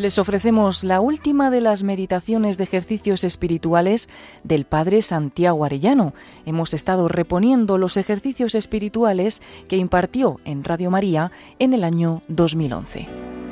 Les ofrecemos la última de las meditaciones de ejercicios espirituales del Padre Santiago Arellano. Hemos estado reponiendo los ejercicios espirituales que impartió en Radio María en el año 2011.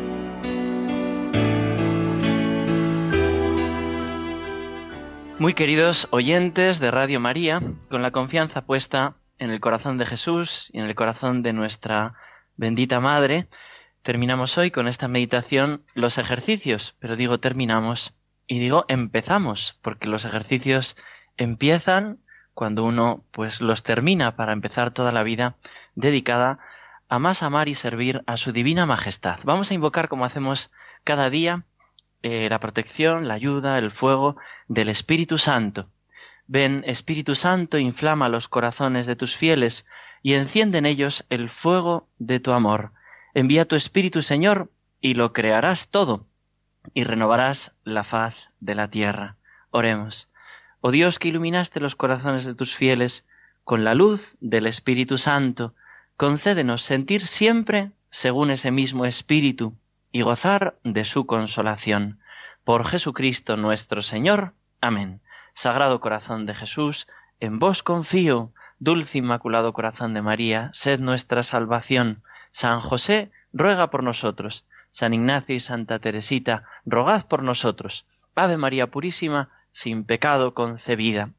Muy queridos oyentes de Radio María, con la confianza puesta en el corazón de Jesús y en el corazón de nuestra bendita Madre, terminamos hoy con esta meditación los ejercicios, pero digo terminamos y digo empezamos, porque los ejercicios empiezan cuando uno pues los termina para empezar toda la vida dedicada a más amar y servir a su divina majestad. Vamos a invocar, como hacemos cada día, la protección, la ayuda, el fuego del Espíritu Santo. Ven, Espíritu Santo, inflama los corazones de tus fieles y enciende en ellos el fuego de tu amor. Envía tu Espíritu, Señor, y lo crearás todo, y renovarás la faz de la tierra. Oremos. Oh Dios, que iluminaste los corazones de tus fieles con la luz del Espíritu Santo, concédenos sentir siempre según ese mismo Espíritu y gozar de su consolación. Por Jesucristo nuestro Señor. Amén. Sagrado corazón de Jesús, en vos confío. Dulce Inmaculado Corazón de María, sed nuestra salvación. San José, ruega por nosotros. San Ignacio y Santa Teresita, rogad por nosotros. Ave María Purísima, sin pecado concebida.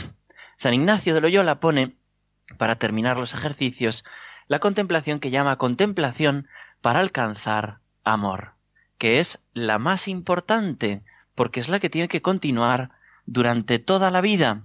San Ignacio de Loyola pone, para terminar los ejercicios, la contemplación que llama contemplación para alcanzar amor, que es la más importante, porque es la que tiene que continuar durante toda la vida.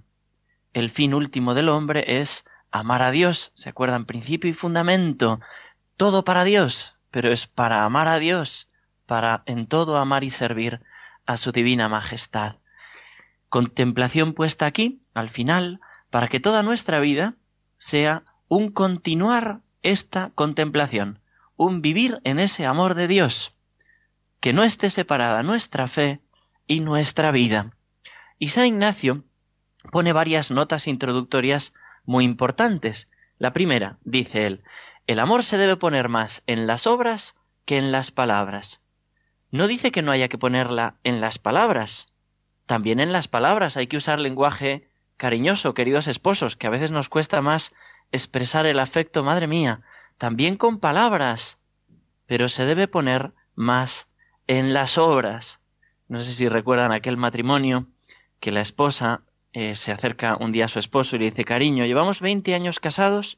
El fin último del hombre es amar a Dios, ¿se acuerdan? Principio y fundamento. Todo para Dios, pero es para amar a Dios, para en todo amar y servir a su divina majestad. Contemplación puesta aquí, al final, para que toda nuestra vida sea un continuar esta contemplación, un vivir en ese amor de Dios, que no esté separada nuestra fe y nuestra vida. Y San Ignacio pone varias notas introductorias muy importantes. La primera, dice él, el amor se debe poner más en las obras que en las palabras. No dice que no haya que ponerla en las palabras. También en las palabras hay que usar lenguaje cariñoso, queridos esposos, que a veces nos cuesta más expresar el afecto, madre mía, también con palabras, pero se debe poner más en las obras. No sé si recuerdan aquel matrimonio que la esposa se acerca un día a su esposo y le dice, cariño, llevamos 20 años casados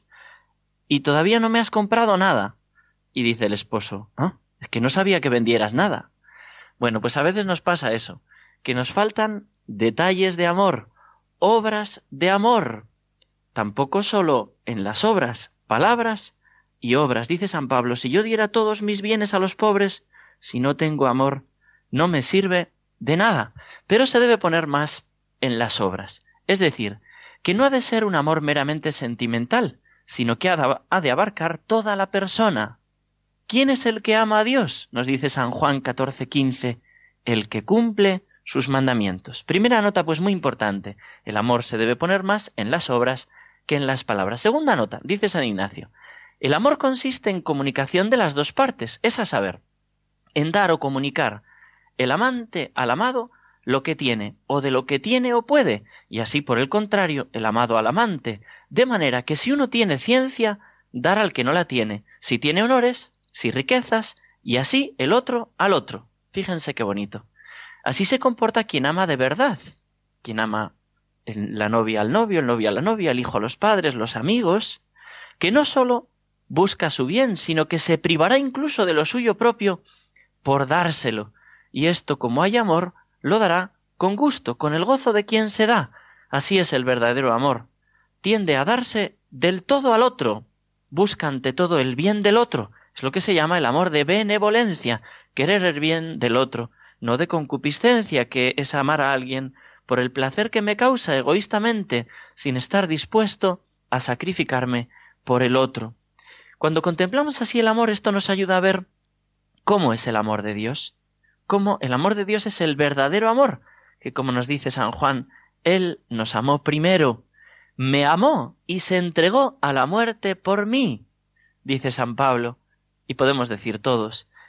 y todavía no me has comprado nada. Y dice el esposo, ¿ah? Es que no sabía que vendieras nada. Bueno, pues a veces nos pasa eso, que nos faltan detalles de amor, obras de amor. Tampoco solo en las obras, palabras y obras. Dice San Pablo, si yo diera todos mis bienes a los pobres, si no tengo amor, no me sirve de nada. Pero se debe poner más en las obras. Es decir, que no ha de ser un amor meramente sentimental, sino que ha de abarcar toda la persona. ¿Quién es el que ama a Dios? Nos dice San Juan 14:15, el que cumple sus mandamientos. Primera nota, pues muy importante, el amor se debe poner más en las obras que en las palabras. Segunda nota, dice San Ignacio, el amor consiste en comunicación de las dos partes, es a saber, en dar o comunicar el amante al amado lo que tiene, o de lo que tiene o puede, y así por el contrario, el amado al amante, de manera que si uno tiene ciencia, dar al que no la tiene, si tiene honores, si riquezas, y así el otro al otro. Fíjense qué bonito. Así se comporta quien ama de verdad, quien ama la novia al novio, el novio a la novia, el hijo a los padres, los amigos, que no sólo busca su bien, sino que se privará incluso de lo suyo propio por dárselo, y esto, como hay amor, lo dará con gusto, con el gozo de quien se da. Así es el verdadero amor. Tiende a darse del todo al otro, busca ante todo el bien del otro. Es lo que se llama el amor de benevolencia, querer el bien del otro, no de concupiscencia, que es amar a alguien por el placer que me causa egoístamente, sin estar dispuesto a sacrificarme por el otro. Cuando contemplamos así el amor, esto nos ayuda a ver cómo es el amor de Dios, cómo el amor de Dios es el verdadero amor, que como nos dice San Juan, Él nos amó primero, me amó y se entregó a la muerte por mí, dice San Pablo, y podemos decir todos,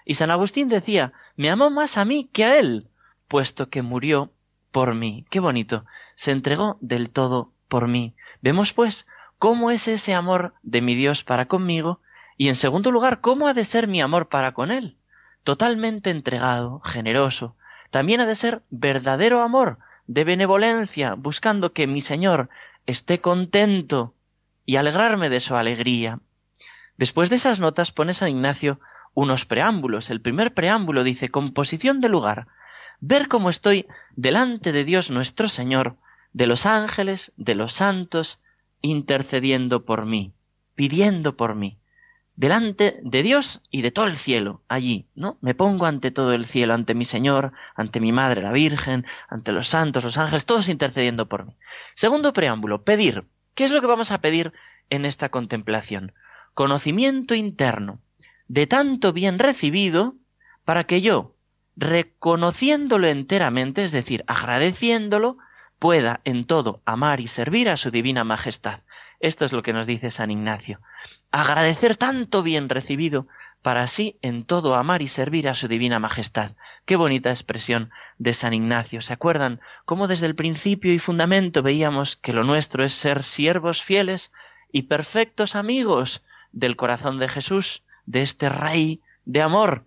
Y San Agustín decía, me amó más a mí que a él, puesto que murió por mí. Qué bonito, se entregó del todo por mí. Vemos pues cómo es ese amor de mi Dios para conmigo y en segundo lugar, cómo ha de ser mi amor para con él. Totalmente entregado, generoso. También ha de ser verdadero amor, de benevolencia, buscando que mi Señor esté contento y alegrarme de su alegría. Después de esas notas pone San Ignacio unos preámbulos. El primer preámbulo dice, composición de lugar, ver cómo estoy delante de Dios nuestro Señor, de los ángeles, de los santos, intercediendo por mí, pidiendo por mí, delante de Dios y de todo el cielo, allí, ¿no? Me pongo ante todo el cielo, ante mi Señor, ante mi Madre, la Virgen, ante los santos, los ángeles, todos intercediendo por mí. Segundo preámbulo, pedir. ¿Qué es lo que vamos a pedir en esta contemplación? Conocimiento interno de tanto bien recibido para que yo, reconociéndolo enteramente, es decir, agradeciéndolo, pueda en todo amar y servir a su divina majestad. Esto es lo que nos dice San Ignacio. Agradecer tanto bien recibido para así en todo amar y servir a su divina majestad. Qué bonita expresión de San Ignacio. ¿Se acuerdan cómo desde el principio y fundamento veíamos que lo nuestro es ser siervos fieles y perfectos amigos del corazón de Jesús, de este Rey de amor?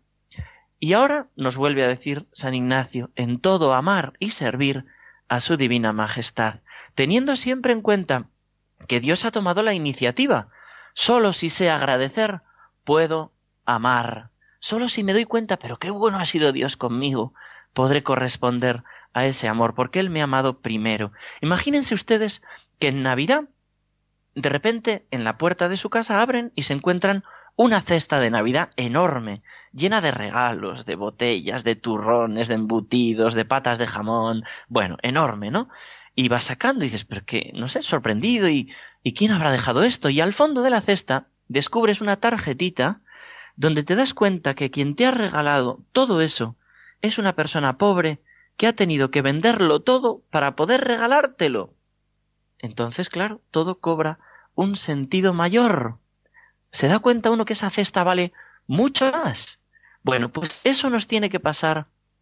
Y ahora nos vuelve a decir San Ignacio, en todo amar y servir a su divina majestad, teniendo siempre en cuenta que Dios ha tomado la iniciativa. Solo si sé agradecer, puedo amar. Solo si me doy cuenta, pero qué bueno ha sido Dios conmigo, podré corresponder a ese amor, porque Él me ha amado primero. Imagínense ustedes que en Navidad, de repente, en la puerta de su casa abren y se encuentran una cesta de Navidad enorme, llena de regalos, de botellas, de turrones, de embutidos, de patas de jamón, bueno, enorme, ¿no? Y vas sacando y dices, pero que, no sé, sorprendido, ¿y quién habrá dejado esto? Y al fondo de la cesta descubres una tarjetita donde te das cuenta que quien te ha regalado todo eso es una persona pobre que ha tenido que venderlo todo para poder regalártelo. Entonces, claro, todo cobra un sentido mayor. ¿Se da cuenta uno que esa cesta vale mucho más? Bueno, pues eso nos tiene que pasar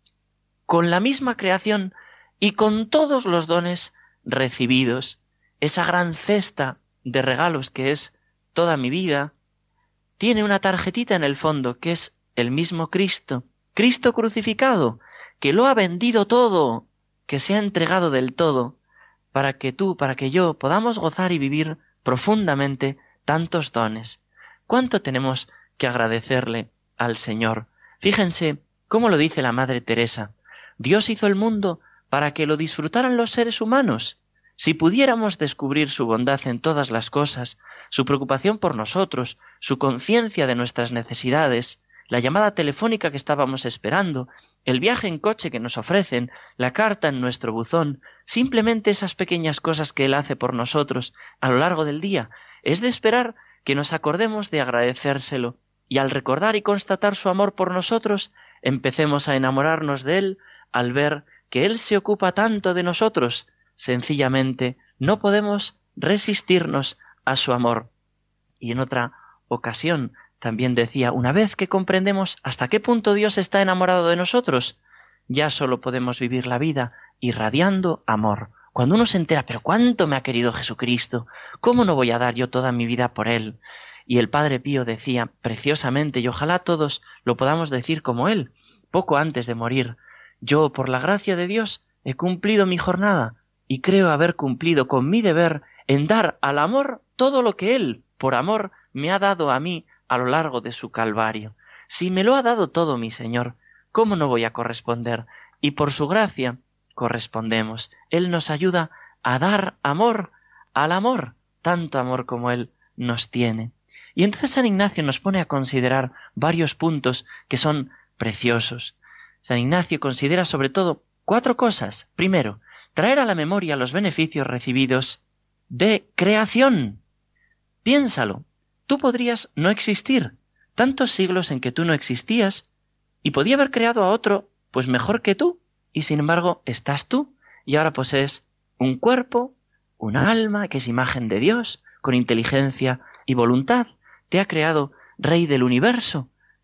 con la misma creación y con todos los dones recibidos. Esa gran cesta de regalos que es toda mi vida, tiene una tarjetita en el fondo que es el mismo Cristo, Cristo crucificado, que lo ha vendido todo, que se ha entregado del todo, para que tú, para que yo podamos gozar y vivir profundamente tantos dones. ¿Cuánto tenemos que agradecerle al Señor? Fíjense cómo lo dice la Madre Teresa. Dios hizo el mundo para que lo disfrutaran los seres humanos. Si pudiéramos descubrir su bondad en todas las cosas, su preocupación por nosotros, su conciencia de nuestras necesidades, la llamada telefónica que estábamos esperando, el viaje en coche que nos ofrecen, la carta en nuestro buzón, simplemente esas pequeñas cosas que Él hace por nosotros a lo largo del día, es de esperar que nos acordemos de agradecérselo, y al recordar y constatar su amor por nosotros, empecemos a enamorarnos de Él al ver que Él se ocupa tanto de nosotros. Sencillamente no podemos resistirnos a su amor. Y en otra ocasión también decía, una vez que comprendemos hasta qué punto Dios está enamorado de nosotros, ya solo podemos vivir la vida irradiando amor. Cuando uno se entera, pero cuánto me ha querido Jesucristo, ¿cómo no voy a dar yo toda mi vida por Él? Y el Padre Pío decía preciosamente, y ojalá todos lo podamos decir como él, poco antes de morir, yo, por la gracia de Dios, he cumplido mi jornada, y creo haber cumplido con mi deber en dar al amor todo lo que Él, por amor, me ha dado a mí a lo largo de su Calvario. Si me lo ha dado todo mi Señor, ¿cómo no voy a corresponder? Y por su gracia correspondemos. Él nos ayuda a dar amor al amor, tanto amor como Él nos tiene. Y entonces San Ignacio nos pone a considerar varios puntos que son preciosos. San Ignacio considera sobre todo 4 cosas. Primero, traer a la memoria los beneficios recibidos de creación. Piénsalo, tú podrías no existir, tantos siglos en que tú no existías, y podía haber creado a otro, pues mejor que tú, y sin embargo estás tú, y ahora posees un cuerpo, una alma que es imagen de Dios, con inteligencia y voluntad. Te ha creado Rey del universo,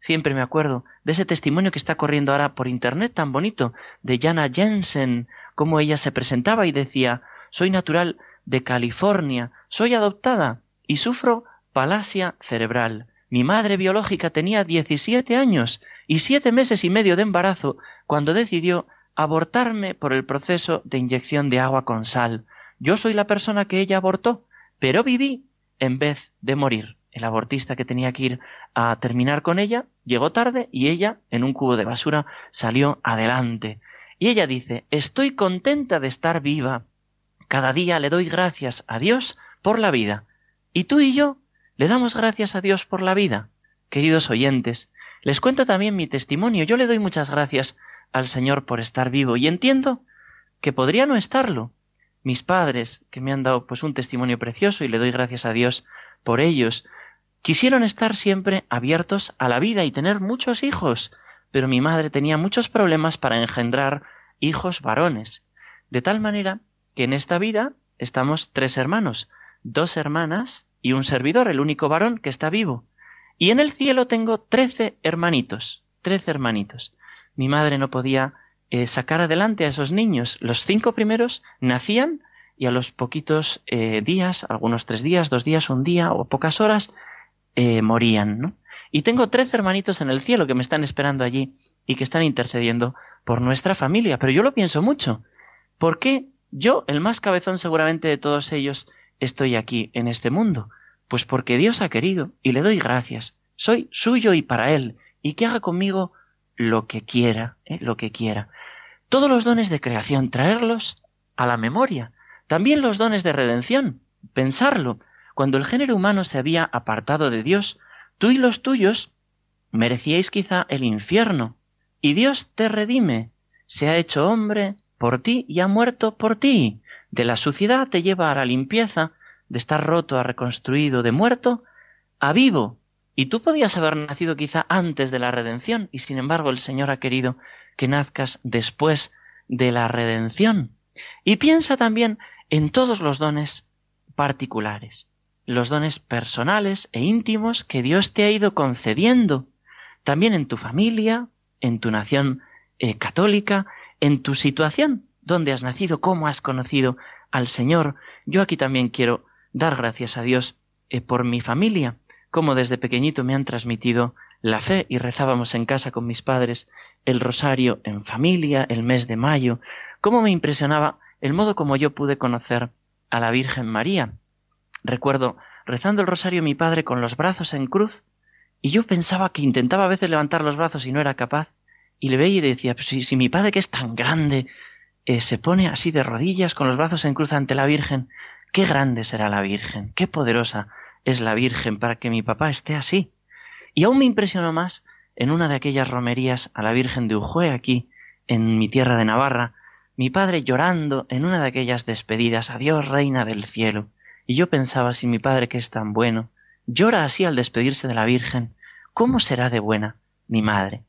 Siempre me acuerdo de ese testimonio que está corriendo ahora por internet tan bonito, de Jana Jensen, cómo ella se presentaba y decía: soy natural de California, soy adoptada y sufro palasia cerebral. Mi madre biológica tenía 17 años y 7 meses y medio de embarazo cuando decidió abortarme por el proceso de inyección de agua con sal. Yo soy la persona que ella abortó, pero viví en vez de morir. El abortista que tenía que ir a terminar con ella llegó tarde y ella, en un cubo de basura, salió adelante. Y ella dice: estoy contenta de estar viva. Cada día le doy gracias a Dios por la vida. ¿Y tú y yo le damos gracias a Dios por la vida? Queridos oyentes, les cuento también mi testimonio. Yo le doy muchas gracias al Señor por estar vivo y entiendo que podría no estarlo. Mis padres, que me han dado pues un testimonio precioso y le doy gracias a Dios por ellos, quisieron estar siempre abiertos a la vida y tener muchos hijos, pero mi madre tenía muchos problemas para engendrar hijos varones, de tal manera que en esta vida estamos 3 hermanos, 2 hermanas y un servidor, el único varón que está vivo. Y en el cielo tengo 13 hermanitos, 13 hermanitos. Mi madre no podía sacar adelante a esos niños. Los 5 primeros nacían y a los poquitos días, algunos 3 días, 2 días, 1 día o pocas horas, morían, ¿no? Y tengo 13 hermanitos en el cielo que me están esperando allí y que están intercediendo por nuestra familia. Pero yo lo pienso mucho. ¿Por qué yo, el más cabezón seguramente de todos ellos, estoy aquí en este mundo? Pues porque Dios ha querido y le doy gracias. Soy suyo y para Él, y que haga conmigo lo que quiera, lo que quiera. Todos los dones de creación, traerlos a la memoria. También los dones de redención, pensarlo. Cuando el género humano se había apartado de Dios, tú y los tuyos merecíais quizá el infierno, y Dios te redime, se ha hecho hombre por ti y ha muerto por ti. De la suciedad te lleva a la limpieza, de estar roto a reconstruido, de muerto a vivo. Y tú podías haber nacido quizá antes de la redención, y sin embargo el Señor ha querido que nazcas después de la redención. Y piensa también en todos los dones particulares, los dones personales e íntimos que Dios te ha ido concediendo, también en tu familia, en tu nación católica, en tu situación, dónde has nacido, cómo has conocido al Señor. Yo aquí también quiero dar gracias a Dios por mi familia, cómo desde pequeñito me han transmitido la fe y rezábamos en casa con mis padres el rosario en familia, el mes de mayo, cómo me impresionaba el modo como yo pude conocer a la Virgen María. Recuerdo rezando el rosario mi padre con los brazos en cruz, y yo pensaba que intentaba a veces levantar los brazos y no era capaz, y le veía y decía: pues si mi padre, que es tan grande, se pone así de rodillas con los brazos en cruz ante la Virgen, qué grande será la Virgen, qué poderosa es la Virgen para que mi papá esté así. Y aún me impresionó más en una de aquellas romerías a la Virgen de Ujue, aquí en mi tierra de Navarra, mi padre llorando en una de aquellas despedidas: adiós, reina del cielo. Y yo pensaba, si mi padre, que es tan bueno, llora así al despedirse de la Virgen, ¿cómo será de buena mi madre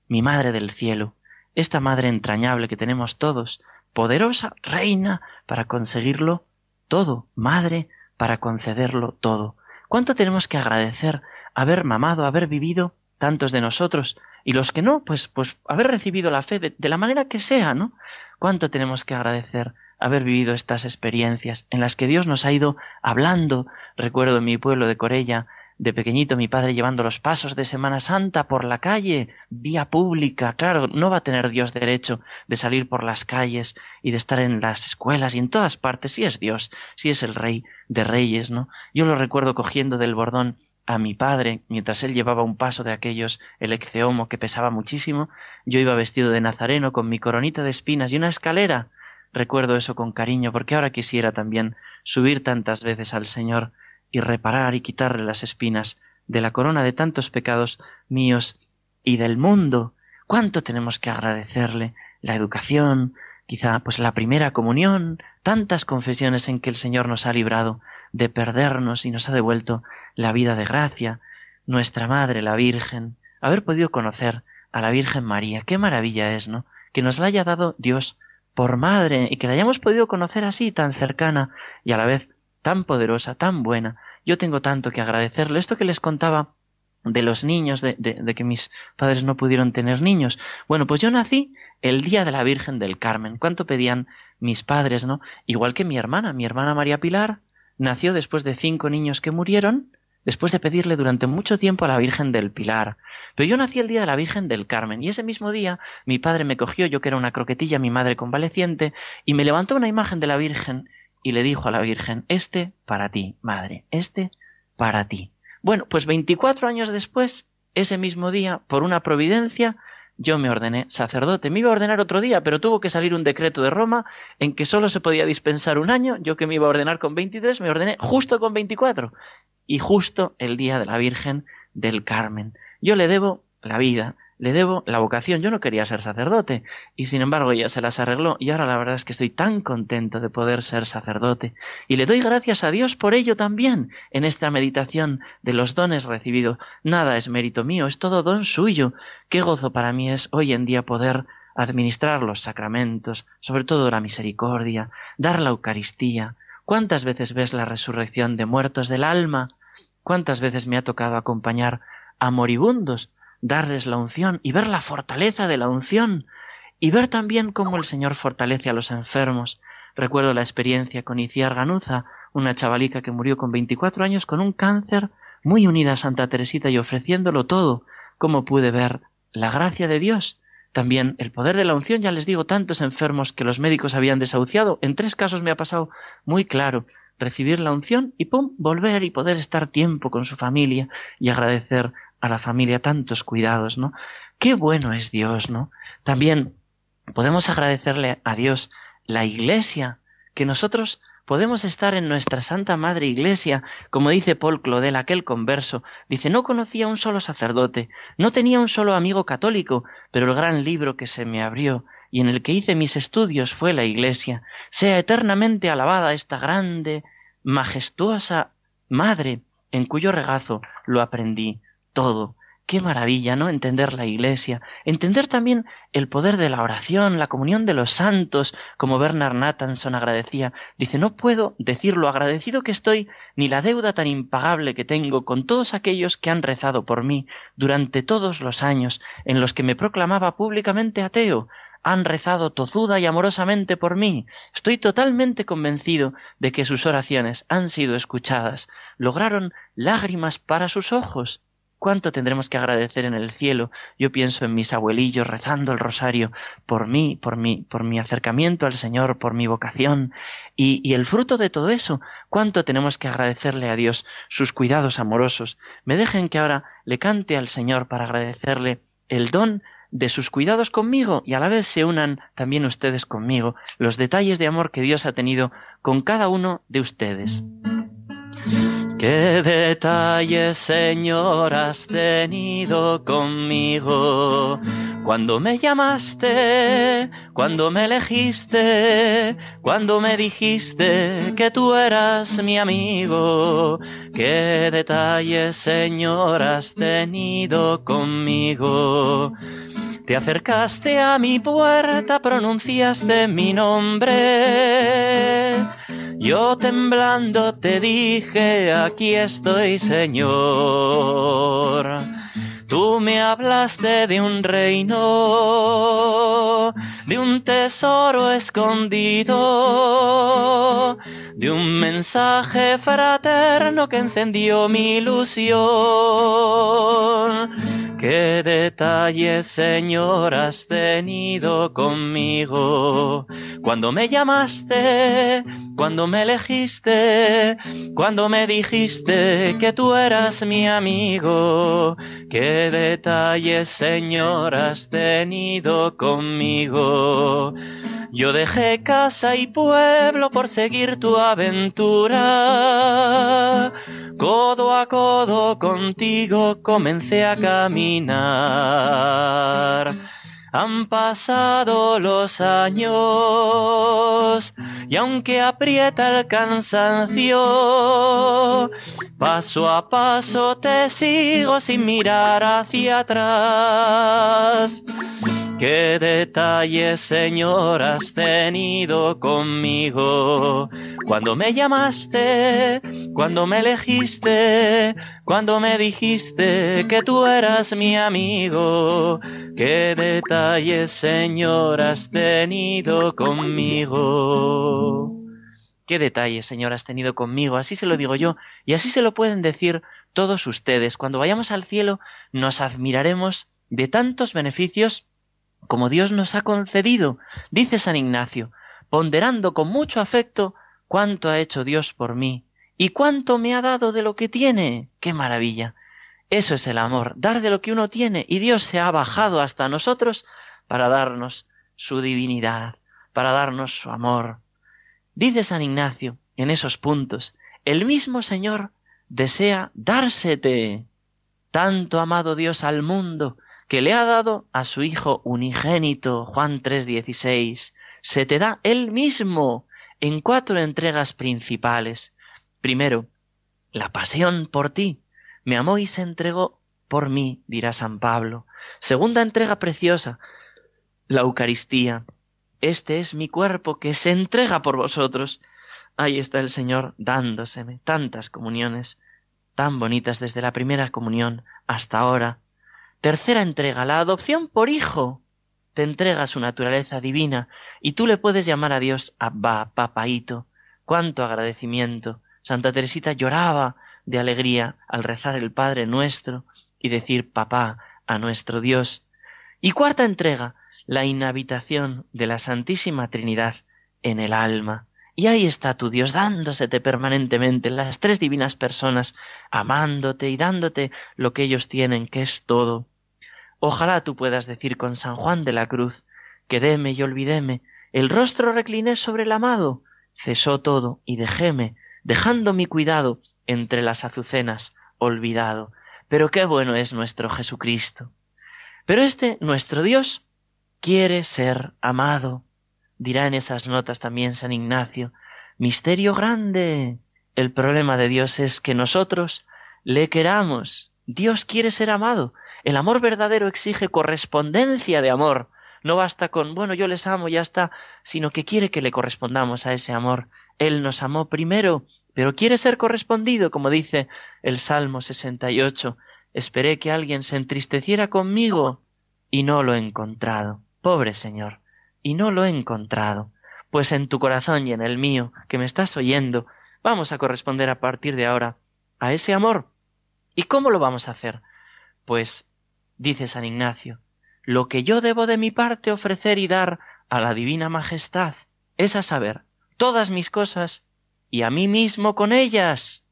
del cielo, esta madre entrañable que tenemos todos, poderosa, reina para conseguirlo todo, madre para concederlo todo? ¿Cuánto tenemos que agradecer haber mamado, haber vivido tantos de nosotros, y los que no, pues haber recibido la fe de la manera que sea, ¿no? ¿Cuánto tenemos que agradecer haber vivido estas experiencias en las que Dios nos ha ido hablando? Recuerdo en mi pueblo de Corella, de pequeñito, mi padre llevando los pasos de Semana Santa por la calle, vía pública. Claro, no va a tener Dios derecho de salir por las calles y de estar en las escuelas y en todas partes. Sí es Dios, sí es el Rey de Reyes, ¿no? Yo lo recuerdo cogiendo del bordón a mi padre, mientras él llevaba un paso de aquellos, el ecceomo, que pesaba muchísimo. Yo iba vestido de nazareno con mi coronita de espinas y una escalera. Recuerdo eso con cariño, porque ahora quisiera también subir tantas veces al Señor y reparar y quitarle las espinas de la corona de tantos pecados míos y del mundo. ¿Cuánto tenemos que agradecerle? La educación, quizá pues la primera comunión, tantas confesiones en que el Señor nos ha librado de perdernos y nos ha devuelto la vida de gracia, nuestra Madre, la Virgen, haber podido conocer a la Virgen María. Qué maravilla es, ¿no? Que nos la haya dado Dios por madre y que la hayamos podido conocer así, tan cercana y a la vez tan poderosa, tan buena. Yo tengo tanto que agradecerle. Esto que les contaba de los niños, de que mis padres no pudieron tener niños. Bueno, pues yo nací el día de la Virgen del Carmen. ¿Cuánto pedían mis padres, no? Igual que mi hermana María Pilar, nació después de 5 niños que murieron, después de pedirle durante mucho tiempo a la Virgen del Pilar. Pero yo nací el día de la Virgen del Carmen, y ese mismo día mi padre me cogió, yo que era una croquetilla, mi madre convaleciente, y me levantó una imagen de la Virgen y le dijo a la Virgen: este para ti, madre, este para ti. Bueno, pues 24 años después, ese mismo día, por una providencia, yo me ordené sacerdote. Me iba a ordenar otro día, pero tuvo que salir un decreto de Roma en que solo se podía dispensar un año. Yo, que me iba a ordenar con 23, me ordené justo con 24. Y justo el día de la Virgen del Carmen. Yo le debo la vida, le debo la vocación. Yo no quería ser sacerdote, y sin embargo ella se las arregló, y ahora la verdad es que estoy tan contento de poder ser sacerdote, y le doy gracias a Dios por ello también en esta meditación de los dones recibidos. Nada es mérito mío, es todo don suyo. Qué gozo para mí es hoy en día poder administrar los sacramentos, sobre todo la misericordia, dar la Eucaristía. ¿Cuántas veces ves la resurrección de muertos del alma? ¿Cuántas veces me ha tocado acompañar a moribundos, darles la unción y ver la fortaleza de la unción, y ver también cómo el Señor fortalece a los enfermos? Recuerdo la experiencia con Iciar Ganuza, una chavalica que murió con 24 años con un cáncer, muy unida a Santa Teresita y ofreciéndolo todo. Cómo pude ver la gracia de Dios. También el poder de la unción, ya les digo, tantos enfermos que los médicos habían desahuciado. En 3 casos me ha pasado muy claro: recibir la unción y ¡pum!, volver y poder estar tiempo con su familia y agradecer a la familia tantos cuidados, ¿no? Qué bueno es Dios, ¿no? También podemos agradecerle a Dios la Iglesia, que nosotros podemos estar en nuestra Santa Madre Iglesia, como dice Paul Claudel, aquel converso. Dice: no conocía un solo sacerdote, no tenía un solo amigo católico, pero el gran libro que se me abrió y en el que hice mis estudios fue la Iglesia. Sea eternamente alabada esta grande, majestuosa Madre, en cuyo regazo lo aprendí todo. Qué maravilla, ¿no? Entender la Iglesia, entender también el poder de la oración, la comunión de los santos, como Bernard Nathanson agradecía. Dice: no puedo decir lo agradecido que estoy, ni la deuda tan impagable que tengo con todos aquellos que han rezado por mí durante todos los años en los que me proclamaba públicamente ateo. Han rezado tozuda y amorosamente por mí. Estoy totalmente convencido de que sus oraciones han sido escuchadas. Lograron lágrimas para sus ojos. ¿Cuánto tendremos que agradecer en el cielo? Yo pienso en mis abuelillos rezando el rosario por mí, por mi acercamiento al Señor, por mi vocación. Y el fruto de todo eso, ¿cuánto tenemos que agradecerle a Dios sus cuidados amorosos? Me dejen que ahora le cante al Señor para agradecerle el don de sus cuidados conmigo, y a la vez se unan también ustedes conmigo los detalles de amor que Dios ha tenido con cada uno de ustedes. Qué detalles, Señor, has tenido conmigo, cuando me llamaste, cuando me elegiste, cuando me dijiste que tú eras mi amigo. Qué detalles, Señor, has tenido conmigo. Te acercaste a mi puerta, pronunciaste mi nombre. Yo temblando te dije: aquí estoy, Señor. Tú me hablaste de un reino, de un tesoro escondido, de un mensaje fraterno que encendió mi ilusión. Qué detalles, Señor, has tenido conmigo, cuando me llamaste, cuando me elegiste, cuando me dijiste que tú eras mi amigo. Qué detalles, Señor, has tenido conmigo. Yo dejé casa y pueblo por seguir tu aventura. Codo a codo contigo comencé a caminar. Han pasado los años y aunque aprieta el cansancio, paso a paso te sigo sin mirar hacia atrás. qué detalle, Señor, has tenido conmigo. Cuando me llamaste, cuando me elegiste, cuando me dijiste que tú eras mi amigo, qué detalle, Señor, has tenido conmigo. Qué detalle, Señor, has tenido conmigo. Así se lo digo yo, y así se lo pueden decir todos ustedes. Cuando vayamos al cielo, nos admiraremos de tantos beneficios como Dios nos ha concedido. Dice San Ignacio, ponderando con mucho afecto cuánto ha hecho Dios por mí y cuánto me ha dado de lo que tiene. ¡Qué maravilla! Eso es el amor, dar de lo que uno tiene, y Dios se ha bajado hasta nosotros para darnos su divinidad, para darnos su amor. Dice San Ignacio en esos puntos, el mismo Señor desea dársete. Tanto ha amado Dios al mundo que le ha dado a su Hijo unigénito, Juan 3:16. Se te da Él mismo en 4 entregas principales. Primero, la pasión por ti. Me amó y se entregó por mí, dirá San Pablo. Segunda entrega preciosa, la Eucaristía. Este es mi cuerpo que se entrega por vosotros. Ahí está el Señor dándoseme tantas comuniones tan bonitas desde la primera comunión hasta ahora. Tercera entrega, la adopción por hijo. Te entrega su naturaleza divina y tú le puedes llamar a Dios Abba, papaíto. ¡Cuánto agradecimiento! Santa Teresita lloraba de alegría al rezar el Padre Nuestro y decir papá a nuestro Dios. Y cuarta entrega, la inhabitación de la Santísima Trinidad en el alma. Y ahí está tu Dios dándosete permanentemente, las 3 divinas personas, amándote y dándote lo que ellos tienen, que es todo. Ojalá tú puedas decir con San Juan de la Cruz, quedéme y olvidéme, el rostro recliné sobre el amado, cesó todo y dejéme, dejando mi cuidado entre las azucenas, olvidado. Pero qué bueno es nuestro Jesucristo. Pero nuestro Dios, quiere ser amado. Dirá en esas notas también San Ignacio, misterio grande. El problema de Dios es que nosotros le queramos. Dios quiere ser amado. El amor verdadero exige correspondencia de amor. No basta con, bueno, yo les amo, ya está, sino que quiere que le correspondamos a ese amor. Él nos amó primero, pero quiere ser correspondido, como dice el Salmo 68. Esperé que alguien se entristeciera conmigo y no lo he encontrado. Pobre Señor, y no lo he encontrado. Pues en tu corazón y en el mío, que me estás oyendo, vamos a corresponder a partir de ahora a ese amor. ¿Y cómo lo vamos a hacer? Pues, dice San Ignacio, lo que yo debo de mi parte ofrecer y dar a la Divina Majestad es a saber, todas mis cosas y a mí mismo con ellas.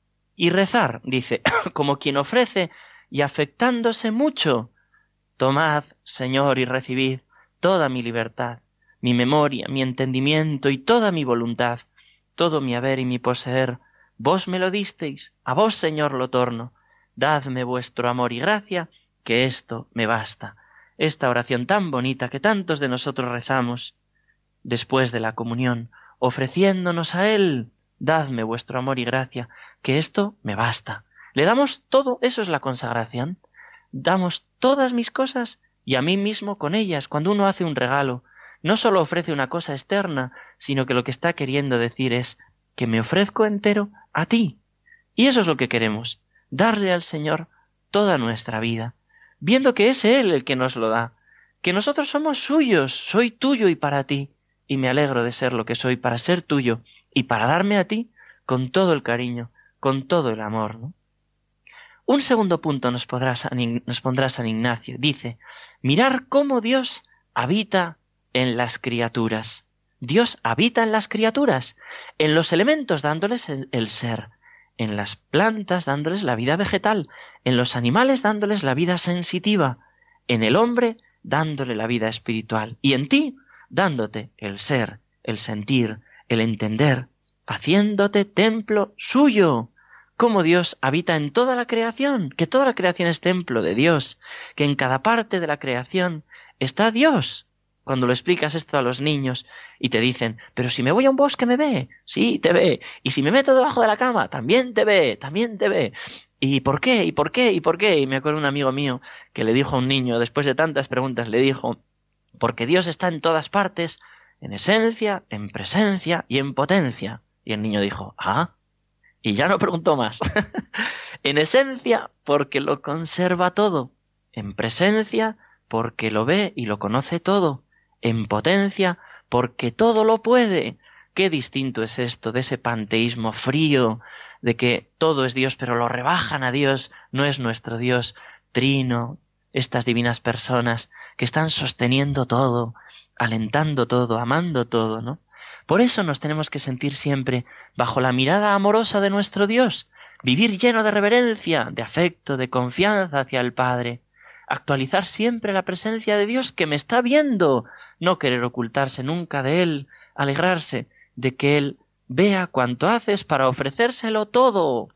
Y rezar, dice, como quien ofrece y afectándose mucho. Tomad, Señor, y recibid toda mi libertad, mi memoria, mi entendimiento y toda mi voluntad, todo mi haber y mi poseer. Vos me lo disteis, a vos, Señor, lo torno. Dadme vuestro amor y gracia, que esto me basta. Esta oración tan bonita que tantos de nosotros rezamos después de la comunión, ofreciéndonos a Él, dadme vuestro amor y gracia, que esto me basta. Le damos todo, eso es la consagración. Damos todas mis cosas y a mí mismo con ellas. Cuando uno hace un regalo, no solo ofrece una cosa externa, sino que lo que está queriendo decir es que me ofrezco entero a ti. Y eso es lo que queremos, darle al Señor toda nuestra vida, viendo que es Él el que nos lo da, que nosotros somos suyos, soy tuyo y para ti, y me alegro de ser lo que soy para ser tuyo y para darme a ti con todo el cariño, con todo el amor, ¿no? Un segundo punto nos pondrá San Ignacio. Dice, mirar cómo Dios habita en las criaturas. Dios habita en las criaturas, en los elementos dándoles el ser, en las plantas dándoles la vida vegetal, en los animales dándoles la vida sensitiva, en el hombre dándole la vida espiritual, y en ti dándote el ser, el sentir, el entender, haciéndote templo suyo. Cómo Dios habita en toda la creación, que toda la creación es templo de Dios, que en cada parte de la creación está Dios. Cuando lo explicas esto a los niños y te dicen, pero si me voy a un bosque me ve, sí, te ve, y si me meto debajo de la cama, también te ve, también te ve. ¿Y por qué? ¿Y por qué? ¿Y por qué? Y me acuerdo un amigo mío que le dijo a un niño, después de tantas preguntas, le dijo, porque Dios está en todas partes, en esencia, en presencia y en potencia. Y el niño dijo, ¿ah? Y ya no preguntó más. En esencia, porque lo conserva todo. En presencia, porque lo ve y lo conoce todo. En potencia, porque todo lo puede. Qué distinto es esto de ese panteísmo frío, de que todo es Dios, pero lo rebajan a Dios, no es nuestro Dios trino, estas divinas personas que están sosteniendo todo, alentando todo, amando todo, ¿no? Por eso nos tenemos que sentir siempre bajo la mirada amorosa de nuestro Dios, vivir lleno de reverencia, de afecto, de confianza hacia el Padre, actualizar siempre la presencia de Dios que me está viendo, no querer ocultarse nunca de Él, alegrarse de que Él vea cuanto haces para ofrecérselo todo,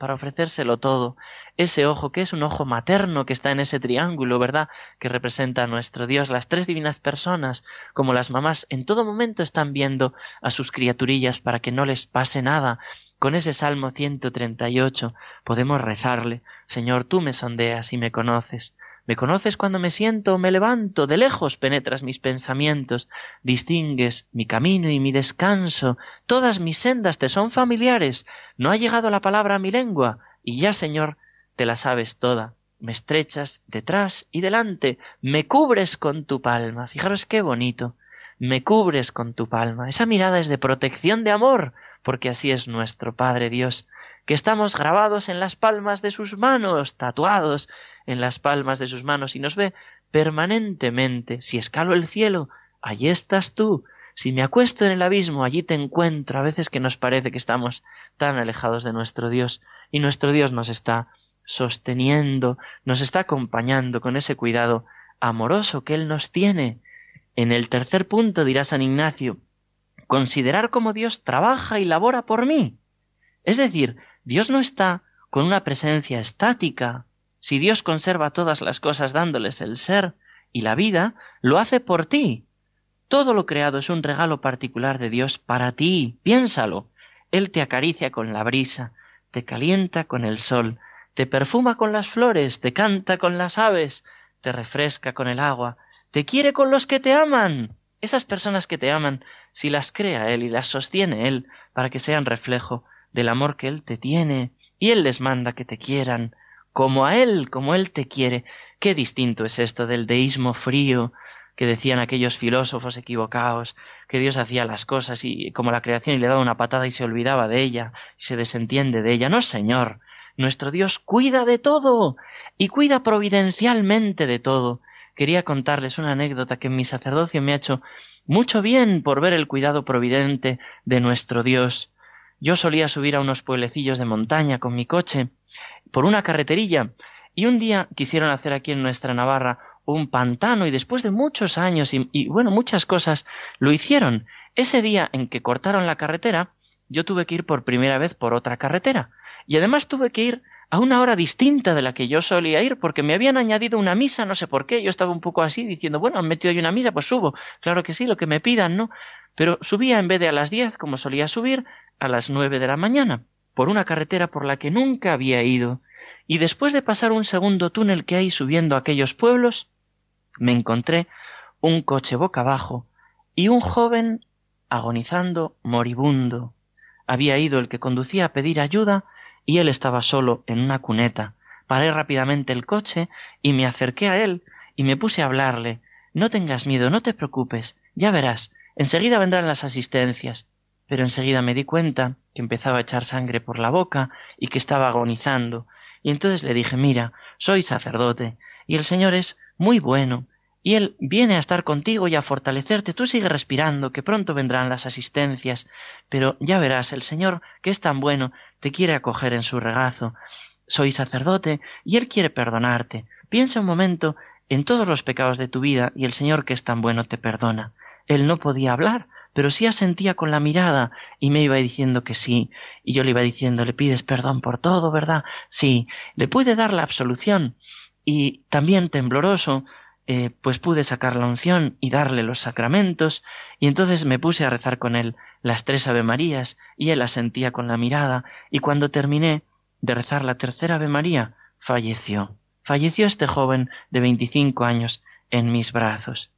Ese ojo que es un ojo materno que está en ese triángulo, ¿verdad?, que representa a nuestro Dios, las tres divinas personas, como las mamás en todo momento están viendo a sus criaturillas para que no les pase nada. Con ese Salmo 138 podemos rezarle: Señor, tú me sondeas y me conoces. Me conoces cuando me siento o me levanto, de lejos penetras mis pensamientos, distingues mi camino y mi descanso, todas mis sendas te son familiares, no ha llegado la palabra a mi lengua, y ya, Señor, te la sabes toda. Me estrechas detrás y delante, me cubres con tu palma. Fijaros qué bonito, me cubres con tu palma. Esa mirada es de protección, de amor, porque así es nuestro Padre Dios, que estamos grabados en las palmas de sus manos, tatuados en las palmas de sus manos, y nos ve permanentemente. Si escalo el cielo, allí estás tú. Si me acuesto en el abismo, allí te encuentro. A veces que nos parece que estamos tan alejados de nuestro Dios, y nuestro Dios nos está sosteniendo, nos está acompañando con ese cuidado amoroso que Él nos tiene. En el tercer punto dirá San Ignacio: considerar cómo Dios trabaja y labora por mí. Es decir, Dios no está con una presencia estática. Si Dios conserva todas las cosas dándoles el ser y la vida, lo hace por ti. Todo lo creado es un regalo particular de Dios para ti. Piénsalo. Él te acaricia con la brisa, te calienta con el sol, te perfuma con las flores, te canta con las aves, te refresca con el agua, te quiere con los que te aman. Esas personas que te aman, si las crea Él y las sostiene Él para que sean reflejo del amor que Él te tiene, y Él les manda que te quieran, como Él te quiere. Qué distinto es esto del deísmo frío que decían aquellos filósofos equivocados, que Dios hacía las cosas y como la creación y le daba una patada y se olvidaba de ella, y se desentiende de ella. No, Señor, nuestro Dios cuida de todo, y cuida providencialmente de todo. Quería contarles una anécdota que en mi sacerdocio me ha hecho mucho bien por ver el cuidado providente de nuestro Dios. Yo solía subir a unos pueblecillos de montaña con mi coche por una carreterilla, y un día quisieron hacer aquí en nuestra Navarra un pantano, y después de muchos años y muchas cosas lo hicieron. Ese día en que cortaron la carretera, yo tuve que ir por primera vez por otra carretera, y además tuve que ir a una hora distinta de la que yo solía ir, porque me habían añadido una misa, no sé por qué. Yo estaba un poco así, diciendo, bueno, han metido ahí una misa, pues subo. Claro que sí, lo que me pidan, ¿no? Pero subía, en vez de a las 10, como solía subir, a las 9 de la mañana, por una carretera por la que nunca había ido. Y después de pasar un segundo túnel que hay subiendo a aquellos pueblos, me encontré un coche boca abajo y un joven agonizando, moribundo. Había ido el que conducía a pedir ayuda y él estaba solo en una cuneta. Paré rápidamente el coche y me acerqué a él y me puse a hablarle. No tengas miedo, no te preocupes, ya verás, enseguida vendrán las asistencias. Pero enseguida me di cuenta que empezaba a echar sangre por la boca y que estaba agonizando. Y entonces le dije, mira, soy sacerdote y el Señor es muy bueno y Él viene a estar contigo y a fortalecerte. Tú sigue respirando, que pronto vendrán las asistencias, pero ya verás, el Señor, que es tan bueno, te quiere acoger en su regazo. Soy sacerdote y Él quiere perdonarte. Piensa un momento en todos los pecados de tu vida y el Señor, que es tan bueno, te perdona. Él no podía hablar, pero sí asentía con la mirada y me iba diciendo que sí. Y yo le iba diciendo, ¿le pides perdón por todo, verdad? Sí. ¿Le puede dar la absolución? Y también tembloroso, pues pude sacar la unción y darle los sacramentos, y entonces me puse a rezar con él las 3 Avemarías, y él asentía con la mirada, y cuando terminé de rezar la tercera Ave María, falleció. Falleció este joven de 25 años en mis brazos.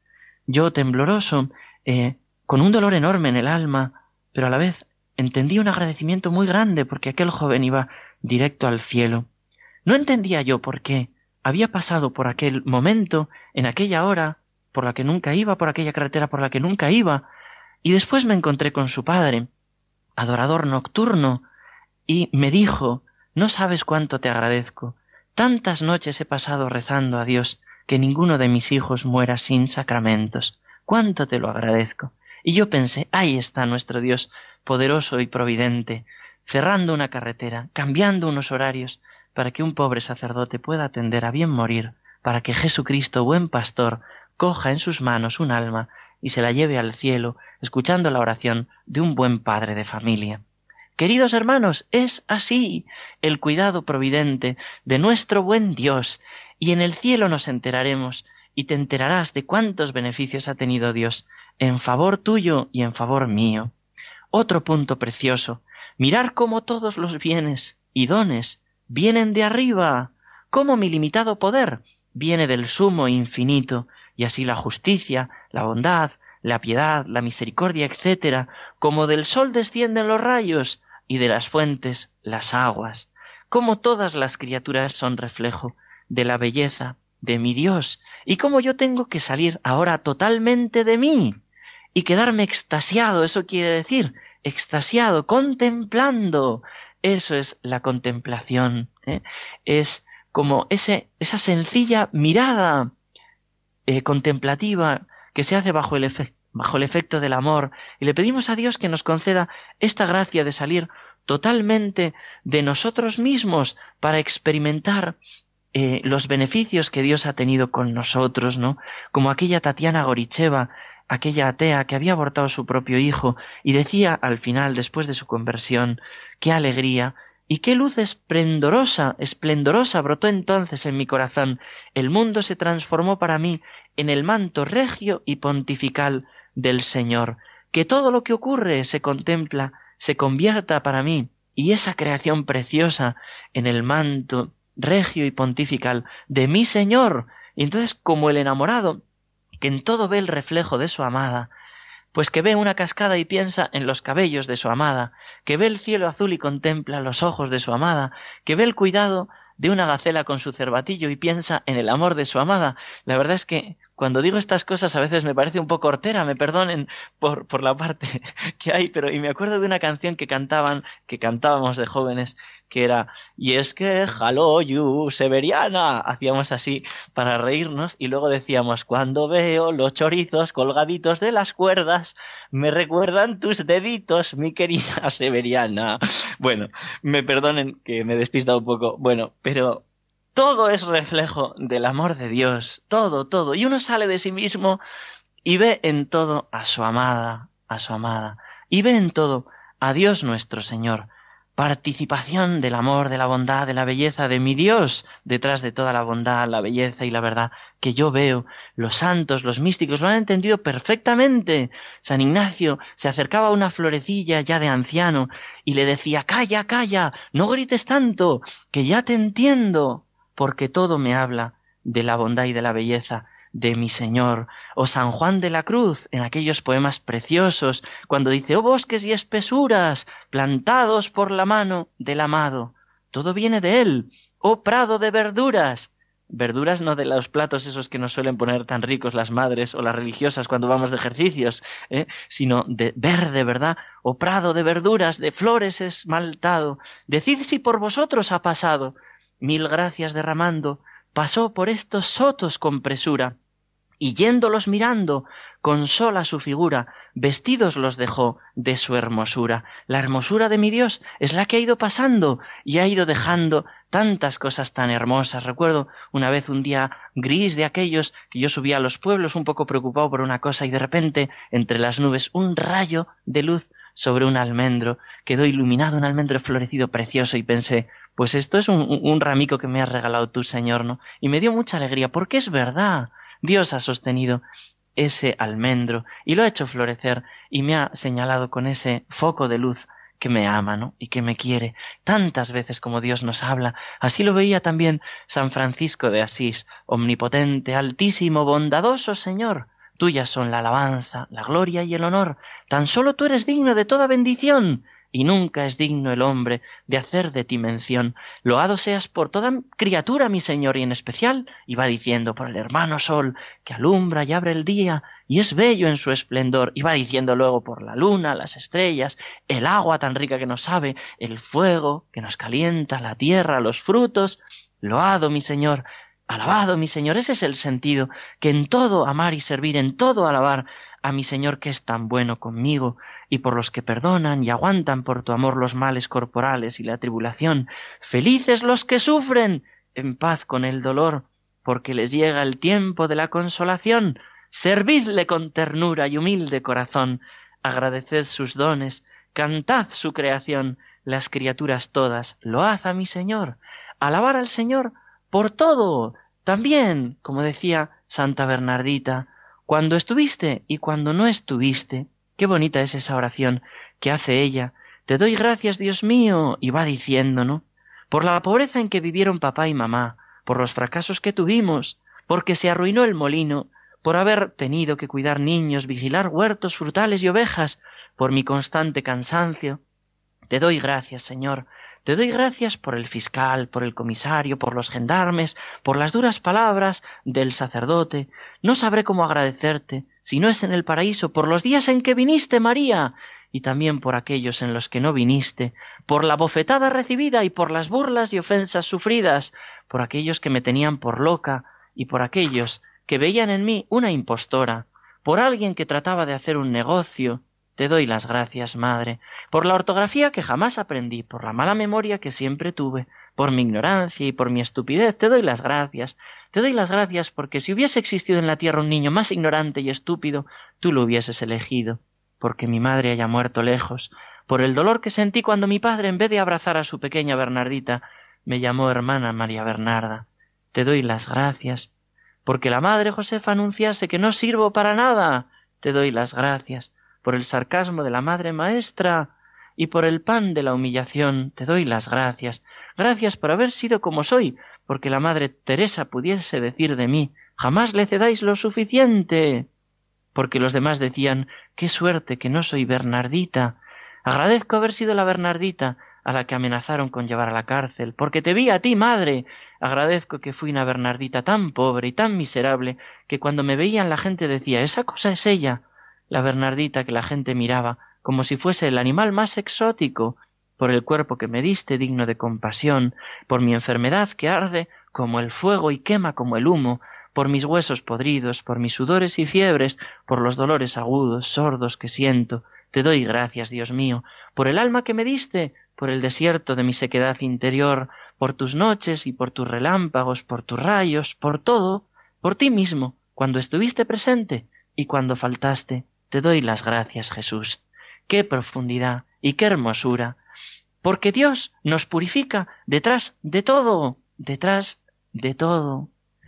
yo tembloroso, con un dolor enorme en el alma, pero a la vez entendí un agradecimiento muy grande porque aquel joven iba directo al cielo. No entendía yo por qué había pasado por aquel momento, en aquella hora, por la que nunca iba, por aquella carretera por la que nunca iba, y después me encontré con su padre, adorador nocturno, y me dijo: no sabes cuánto te agradezco. Tantas noches he pasado rezando a Dios que ninguno de mis hijos muera sin sacramentos. Cuánto te lo agradezco. Y yo pensé, ahí está nuestro Dios poderoso y providente, cerrando una carretera, cambiando unos horarios, para que un pobre sacerdote pueda atender a bien morir, para que Jesucristo, buen pastor, coja en sus manos un alma y se la lleve al cielo, escuchando la oración de un buen padre de familia. Queridos hermanos, es así el cuidado providente de nuestro buen Dios, y en el cielo nos enteraremos, y te enterarás de cuántos beneficios ha tenido Dios en favor tuyo y en favor mío. Otro punto precioso: mirar cómo todos los bienes y dones vienen de arriba, cómo mi limitado poder viene del sumo e infinito, y así la justicia, la bondad, la piedad, la misericordia, etcétera, como del sol descienden los rayos y de las fuentes las aguas, como todas las criaturas son reflejo de la belleza de mi Dios, y cómo yo tengo que salir ahora totalmente de mí y quedarme extasiado. Eso quiere decir extasiado, contemplando. Eso es la contemplación, ¿eh? Es como esa sencilla mirada contemplativa que se hace bajo el efecto del amor, y le pedimos a Dios que nos conceda esta gracia de salir totalmente de nosotros mismos para experimentar los beneficios que Dios ha tenido con nosotros, ¿no? Como aquella Tatiana Goricheva, aquella atea que había abortado a su propio hijo y decía al final, después de su conversión: qué alegría y qué luz esplendorosa brotó entonces en mi corazón. El mundo se transformó para mí en el manto regio y pontifical del Señor. Que todo lo que ocurre se contempla, se convierta para mí, y esa creación preciosa, en el manto regio y pontifical de mi Señor. Y entonces, como el enamorado, que en todo ve el reflejo de su amada, pues que ve una cascada y piensa en los cabellos de su amada, que ve el cielo azul y contempla los ojos de su amada, que ve el cuidado de una gacela con su cervatillo y piensa en el amor de su amada. La verdad es que cuando digo estas cosas a veces me parece un poco hortera, me perdonen por la parte que hay, pero y me acuerdo de una canción que cantábamos de jóvenes, que era: y es que jaloyu severiana, hacíamos así para reírnos, y luego decíamos: cuando veo los chorizos colgaditos de las cuerdas, me recuerdan tus deditos, mi querida severiana. Bueno, me perdonen que me he despistado un poco, bueno, pero todo es reflejo del amor de Dios, todo. Y uno sale de sí mismo y ve en todo a su amada, y ve en todo a Dios nuestro Señor. Participación del amor, de la bondad, de la belleza de mi Dios, detrás de toda la bondad, la belleza y la verdad que yo veo. Los santos, los místicos lo han entendido perfectamente. San Ignacio se acercaba a una florecilla ya de anciano y le decía: calla, calla, no grites tanto, que ya te entiendo, porque todo me habla de la bondad y de la belleza de mi Señor. O San Juan de la Cruz, en aquellos poemas preciosos, cuando dice: oh bosques y espesuras, plantados por la mano del amado, todo viene de él. Oh prado de verduras, verduras no de los platos esos que nos suelen poner tan ricos las madres o las religiosas cuando vamos de ejercicios, sino de verde, ¿verdad? Oh prado de verduras, de flores esmaltado, decid si por vosotros ha pasado, mil gracias derramando, pasó por estos sotos con presura, y yéndolos mirando, con sola su figura, vestidos los dejó de su hermosura. La hermosura de mi Dios es la que ha ido pasando y ha ido dejando tantas cosas tan hermosas. Recuerdo una vez un día gris de aquellos que yo subía a los pueblos un poco preocupado por una cosa, y de repente entre las nubes un rayo de luz sobre un almendro, quedó iluminado, un almendro florecido precioso, y pensé: pues esto es un ramico que me has regalado tú, Señor, ¿no? Y me dio mucha alegría, porque es verdad. Dios ha sostenido ese almendro y lo ha hecho florecer, y me ha señalado con ese foco de luz que me ama, ¿no? Y que me quiere. Tantas veces como Dios nos habla. Así lo veía también San Francisco de Asís: omnipotente, altísimo, bondadoso Señor, Tuyas son la alabanza, la gloria y el honor. Tan solo tú eres digno de toda bendición, y nunca es digno el hombre de hacer de ti mención. Loado seas por toda criatura, mi Señor, y en especial, y va diciendo, por el hermano sol, que alumbra y abre el día, y es bello en su esplendor, y va diciendo luego por la luna, las estrellas, el agua tan rica que nos sabe, el fuego que nos calienta, la tierra, los frutos. Loado, mi Señor, alabado, mi Señor. Ese es el sentido, que en todo amar y servir, en todo alabar a mi Señor, que es tan bueno conmigo, y por los que perdonan y aguantan por tu amor los males corporales y la tribulación. Felices los que sufren, en paz con el dolor, porque les llega el tiempo de la consolación. Servidle con ternura y humilde corazón, agradeced sus dones, cantad su creación, las criaturas todas, load a mi Señor. Alabar al Señor por todo, también, como decía Santa Bernardita, cuando estuviste y cuando no estuviste. Qué bonita es esa oración que hace ella. Te doy gracias, Dios mío, y va diciendo, ¿no? Por la pobreza en que vivieron papá y mamá, por los fracasos que tuvimos, porque se arruinó el molino, por haber tenido que cuidar niños, vigilar huertos, frutales y ovejas, por mi constante cansancio. Te doy gracias, Señor. Te doy gracias por el fiscal, por el comisario, por los gendarmes, por las duras palabras del sacerdote. No sabré cómo agradecerte, si no es en el paraíso, por los días en que viniste, María, y también por aquellos en los que no viniste, por la bofetada recibida y por las burlas y ofensas sufridas, por aquellos que me tenían por loca y por aquellos que veían en mí una impostora, por alguien que trataba de hacer un negocio. Te doy las gracias, Madre, por la ortografía que jamás aprendí, por la mala memoria que siempre tuve, por mi ignorancia y por mi estupidez. Te doy las gracias. Te doy las gracias porque si hubiese existido en la tierra un niño más ignorante y estúpido, tú lo hubieses elegido, porque mi madre haya muerto lejos, por el dolor que sentí cuando mi padre, en vez de abrazar a su pequeña Bernardita, me llamó hermana María Bernarda. Te doy las gracias, porque la madre Josefa anunciase que no sirvo para nada. Te doy las gracias por el sarcasmo de la madre maestra y por el pan de la humillación. Te doy las gracias. Gracias por haber sido como soy, porque la madre Teresa pudiese decir de mí, jamás le cedáis lo suficiente. Porque los demás decían, qué suerte que no soy Bernardita. Agradezco haber sido la Bernardita a la que amenazaron con llevar a la cárcel, porque te vi a ti, madre. Agradezco que fui una Bernardita tan pobre y tan miserable que cuando me veían la gente decía, esa cosa es ella. La Bernardita que la gente miraba como si fuese el animal más exótico, por el cuerpo que me diste digno de compasión, por mi enfermedad que arde como el fuego y quema como el humo, por mis huesos podridos, por mis sudores y fiebres, por los dolores agudos, sordos que siento. Te doy gracias, Dios mío, por el alma que me diste, por el desierto de mi sequedad interior, por tus noches y por tus relámpagos, por tus rayos, por todo, por ti mismo, cuando estuviste presente y cuando faltaste. Te doy las gracias, Jesús. ¡Qué profundidad y qué hermosura! Porque Dios nos purifica detrás de todo, detrás de todo.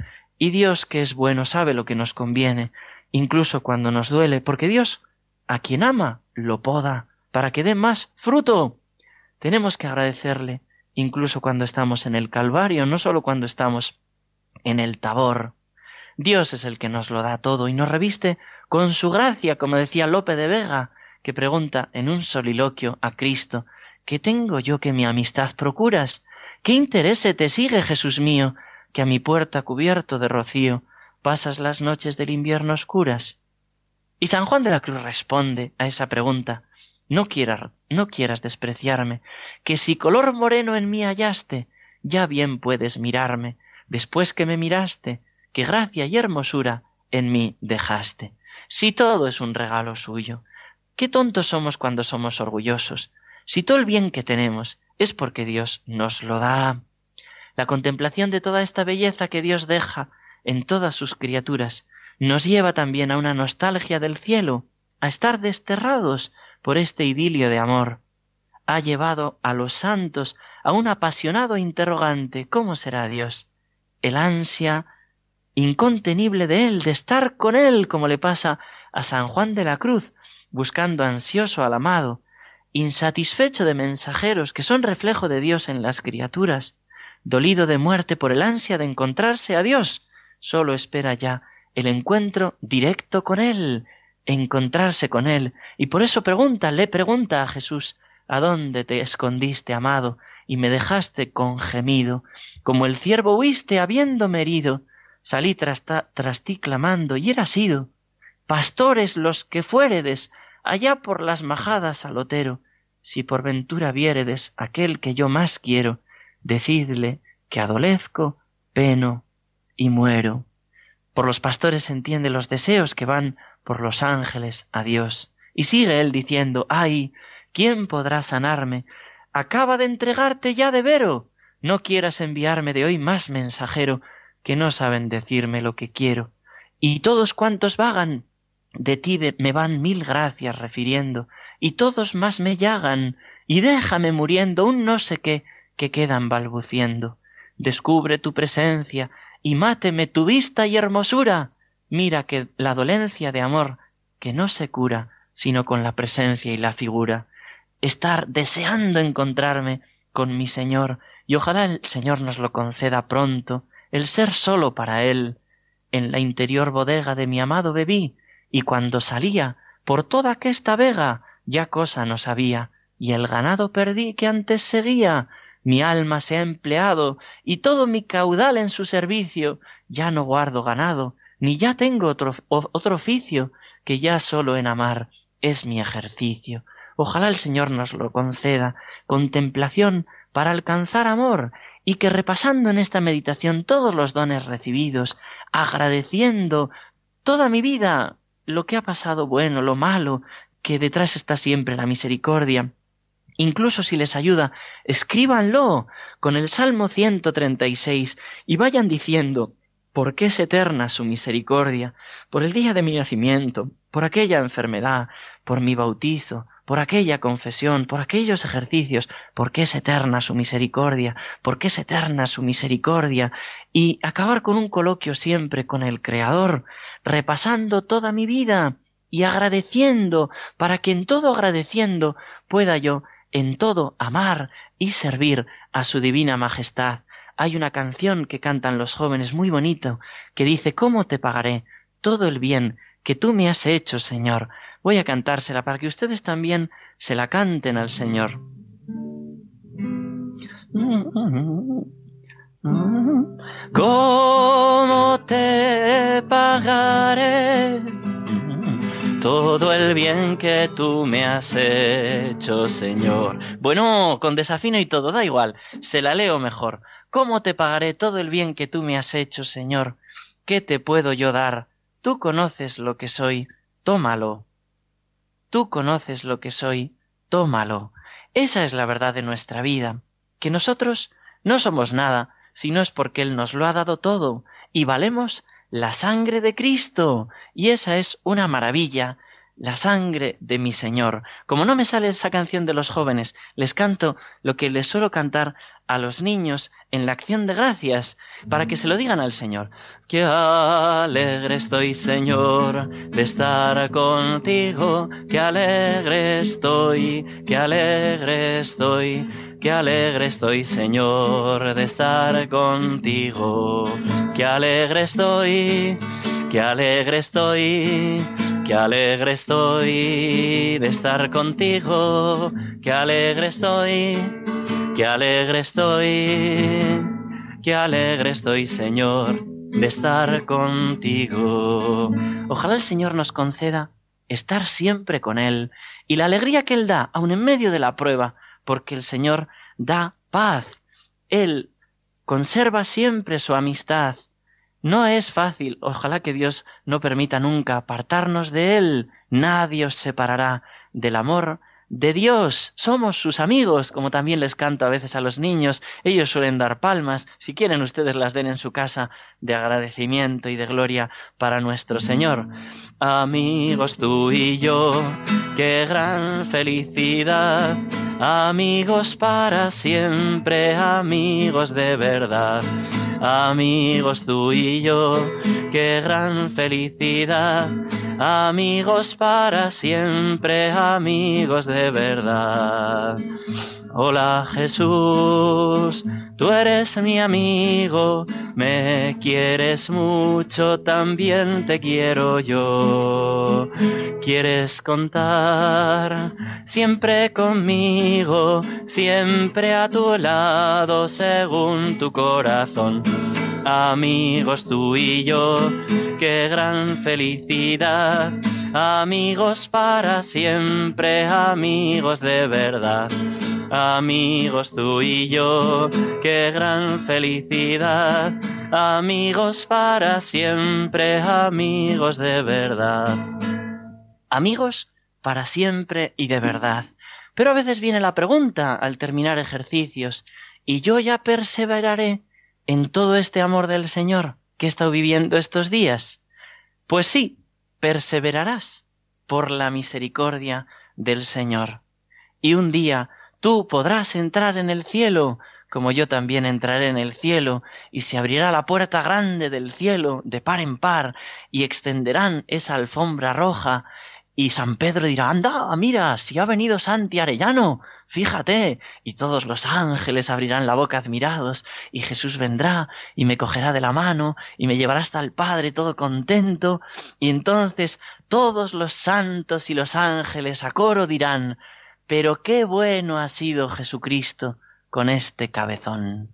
Y Dios, que es bueno, sabe lo que nos conviene, incluso cuando nos duele, porque Dios, a quien ama, lo poda, para que dé más fruto. Tenemos que agradecerle, incluso cuando estamos en el Calvario, no solo cuando estamos en el Tabor. Dios es el que nos lo da todo y nos reviste con su gracia, como decía Lope de Vega, que pregunta en un soliloquio a Cristo, ¿qué tengo yo que mi amistad procuras? ¿Qué interés te sigue, Jesús mío, que a mi puerta cubierto de rocío pasas las noches del invierno oscuras? Y San Juan de la Cruz responde a esa pregunta, no quieras despreciarme, que si color moreno en mí hallaste, ya bien puedes mirarme, después que me miraste, qué gracia y hermosura en mí dejaste. Si todo es un regalo suyo, qué tontos somos cuando somos orgullosos. Si todo el bien que tenemos es porque Dios nos lo da. La contemplación de toda esta belleza que Dios deja en todas sus criaturas nos lleva también a una nostalgia del cielo, a estar desterrados por este idilio de amor. Ha llevado a los santos a un apasionado interrogante, ¿cómo será Dios? El ansia incontenible de Él, de estar con Él, como le pasa a San Juan de la Cruz, buscando ansioso al amado, insatisfecho de mensajeros que son reflejo de Dios en las criaturas, dolido de muerte por el ansia de encontrarse a Dios, solo espera ya el encuentro directo con Él, encontrarse con Él. Y por eso le pregunta a Jesús: ¿a dónde te escondiste, amado, y me dejaste con gemido? Como el ciervo huiste habiéndome herido, salí tras ti clamando, y eras ido. Pastores los que fuéredes, allá por las majadas al otero, si por ventura viéredes aquel que yo más quiero, decidle que adolezco, peno y muero. Por los pastores se entiende los deseos que van por los ángeles a Dios. Y sigue él diciendo: ¡ay! ¿Quién podrá sanarme? Acaba de entregarte ya de vero. No quieras enviarme de hoy más mensajero, que no saben decirme lo que quiero. Y todos cuantos vagan, de ti me van mil gracias refiriendo, y todos más me llagan, y déjame muriendo un no sé qué que quedan balbuciendo. Descubre tu presencia, y máteme tu vista y hermosura. Mira que la dolencia de amor, que no se cura, sino con la presencia y la figura. Estar deseando encontrarme con mi Señor, y ojalá el Señor nos lo conceda pronto, el ser solo para Él. En la interior bodega de mi amado bebí, y cuando salía por toda aquesta vega, ya cosa no sabía, y el ganado perdí que antes seguía. Mi alma se ha empleado, y todo mi caudal en su servicio. Ya no guardo ganado, ni ya tengo otro oficio, que ya solo en amar es mi ejercicio. Ojalá el Señor nos lo conceda, contemplación para alcanzar amor, y que repasando en esta meditación todos los dones recibidos, agradeciendo toda mi vida, lo que ha pasado bueno, lo malo, que detrás está siempre la misericordia. Incluso si les ayuda, escríbanlo con el Salmo 136 y vayan diciendo: porque es eterna su misericordia, por el día de mi nacimiento, por aquella enfermedad, por mi bautizo, por aquella confesión, por aquellos ejercicios, porque es eterna su misericordia, porque es eterna su misericordia, y acabar con un coloquio siempre con el Creador, repasando toda mi vida y agradeciendo, para que en todo agradeciendo pueda yo en todo amar y servir a su divina majestad. Hay una canción que cantan los jóvenes muy bonito, que dice: ¿cómo te pagaré todo el bien que tú me has hecho, Señor? Voy a cantársela para que ustedes también se la canten al Señor. ¿Cómo te pagaré todo el bien que tú me has hecho, Señor? Bueno, con desafino y todo, da igual, se la leo mejor. ¿Cómo te pagaré todo el bien que tú me has hecho, Señor? ¿Qué te puedo yo dar? Tú conoces lo que soy, tómalo. Tú conoces lo que soy, tómalo. Esa es la verdad de nuestra vida, que nosotros no somos nada, si no es porque Él nos lo ha dado todo, y valemos la sangre de Cristo, y esa es una maravilla, la sangre de mi Señor. Como no me sale esa canción de los jóvenes, les canto lo que les suelo cantar a los niños en la acción de gracias, para que se lo digan al Señor. Qué alegre estoy, Señor, de estar contigo, qué alegre estoy, qué alegre estoy, qué alegre estoy, Señor, de estar contigo, qué alegre estoy, qué alegre estoy, qué alegre estoy de estar contigo, qué alegre estoy, qué alegre estoy, qué alegre estoy, Señor, de estar contigo. Ojalá el Señor nos conceda estar siempre con Él y la alegría que Él da, aun en medio de la prueba, porque el Señor da paz. Él conserva siempre su amistad. No es fácil, ojalá que Dios no permita nunca apartarnos de Él. Nadie os separará del amor de Dios. Somos sus amigos, como también les canto a veces a los niños. Ellos suelen dar palmas, si quieren ustedes las den en su casa, de agradecimiento y de gloria para nuestro Señor. Amigos tú y yo, qué gran felicidad, amigos para siempre, amigos de verdad. Amigos tú y yo, qué gran felicidad, amigos para siempre, amigos de verdad. Hola Jesús, tú eres mi amigo, me quieres mucho, también te quiero yo. ¿Quieres contar siempre conmigo, siempre a tu lado, según tu corazón? Amigos tú y yo, qué gran felicidad. Amigos para siempre, amigos de verdad. Amigos tú y yo, qué gran felicidad. Amigos para siempre, amigos de verdad. Amigos para siempre y de verdad. Pero a veces viene la pregunta al terminar ejercicios, ¿y yo ya perseveraré en todo este amor del Señor que he estado viviendo estos días? Pues sí, perseverarás por la misericordia del Señor. Y un día tú podrás entrar en el cielo, como yo también entraré en el cielo, y se abrirá la puerta grande del cielo de par en par, y extenderán esa alfombra roja, y San Pedro dirá, anda, mira, si ha venido Santi Arellano, fíjate, y todos los ángeles abrirán la boca admirados, y Jesús vendrá, y me cogerá de la mano, y me llevará hasta el Padre todo contento, y entonces todos los santos y los ángeles a coro dirán, pero qué bueno ha sido Jesucristo con este cabezón.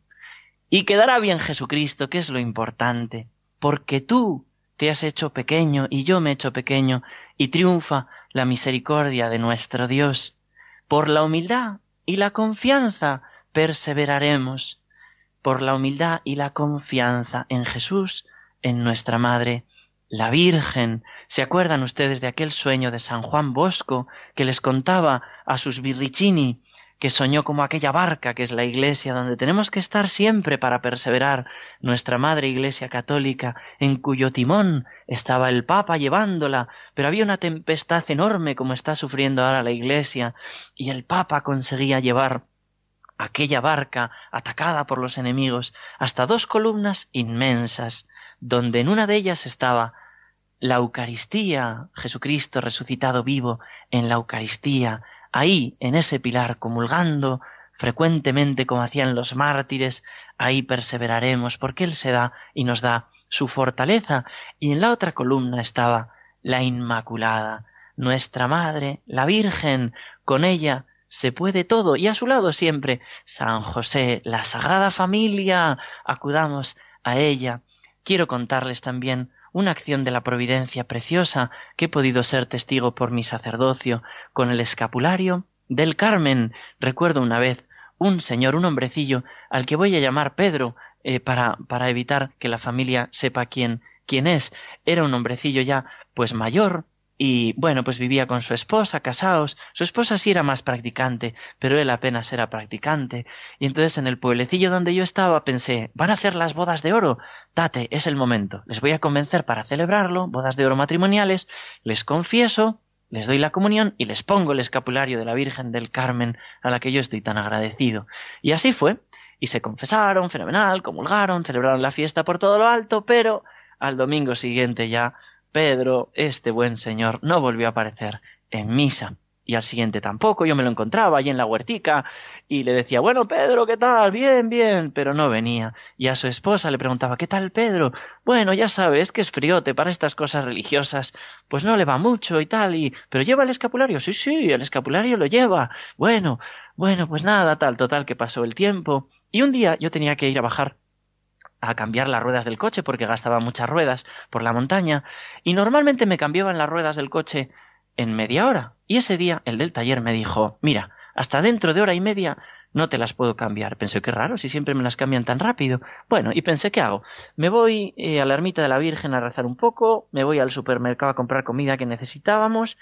Y quedará bien Jesucristo, que es lo importante, porque tú te has hecho pequeño y yo me he hecho pequeño, y triunfa la misericordia de nuestro Dios. Por la humildad y la confianza perseveraremos, por la humildad y la confianza en Jesús, en nuestra Madre, la Virgen. ¿Se acuerdan ustedes de aquel sueño de San Juan Bosco que les contaba a sus Virricini, que soñó como aquella barca que es la Iglesia, donde tenemos que estar siempre para perseverar, nuestra Madre Iglesia Católica, en cuyo timón estaba el Papa llevándola, pero había una tempestad enorme como está sufriendo ahora la Iglesia, y el Papa conseguía llevar aquella barca atacada por los enemigos hasta 2 columnas inmensas, donde en una de ellas estaba la Eucaristía, Jesucristo resucitado vivo en la Eucaristía, ahí, en ese pilar, comulgando frecuentemente como hacían los mártires, ahí perseveraremos, porque Él se da y nos da su fortaleza. Y en la otra columna estaba la Inmaculada, nuestra Madre, la Virgen, con ella se puede todo, y a su lado siempre San José, la Sagrada Familia, acudamos a ella. Quiero contarles también una acción de la providencia preciosa que he podido ser testigo por mi sacerdocio con el escapulario del Carmen. Recuerdo una vez un señor, un hombrecillo, al que voy a llamar Pedro, para evitar que la familia sepa quién es. Era un hombrecillo ya pues mayor, y bueno, pues vivía con su esposa, casados. Su esposa sí era más practicante, pero él apenas era practicante. Y entonces en el pueblecillo donde yo estaba pensé, van a hacer las bodas de oro. Tate, es el momento. Les voy a convencer para celebrarlo, bodas de oro matrimoniales. Les confieso, les doy la comunión y les pongo el escapulario de la Virgen del Carmen, a la que yo estoy tan agradecido. Y así fue. Y se confesaron, fenomenal, comulgaron, celebraron la fiesta por todo lo alto, pero al domingo siguiente ya Pedro, este buen señor, no volvió a aparecer en misa. Y al siguiente tampoco, yo me lo encontraba allí en la huertica y le decía, bueno, Pedro, ¿qué tal? Bien, bien, pero no venía. Y a su esposa le preguntaba, ¿qué tal, Pedro? Bueno, ya sabes que es friote para estas cosas religiosas, pues no le va mucho y tal, pero ¿lleva el escapulario? Sí, sí, el escapulario lo lleva. Bueno, pues nada, total que pasó el tiempo. Y un día yo tenía que ir a bajar a cambiar las ruedas del coche porque gastaba muchas ruedas por la montaña, y normalmente me cambiaban las ruedas del coche en media hora, y ese día el del taller me dijo, mira, hasta dentro de hora y media no te las puedo cambiar. Pensé, qué raro, si siempre me las cambian tan rápido. Bueno, y pensé, ¿qué hago? Me voy a la ermita de la Virgen a rezar un poco, me voy al supermercado a comprar comida que necesitábamos,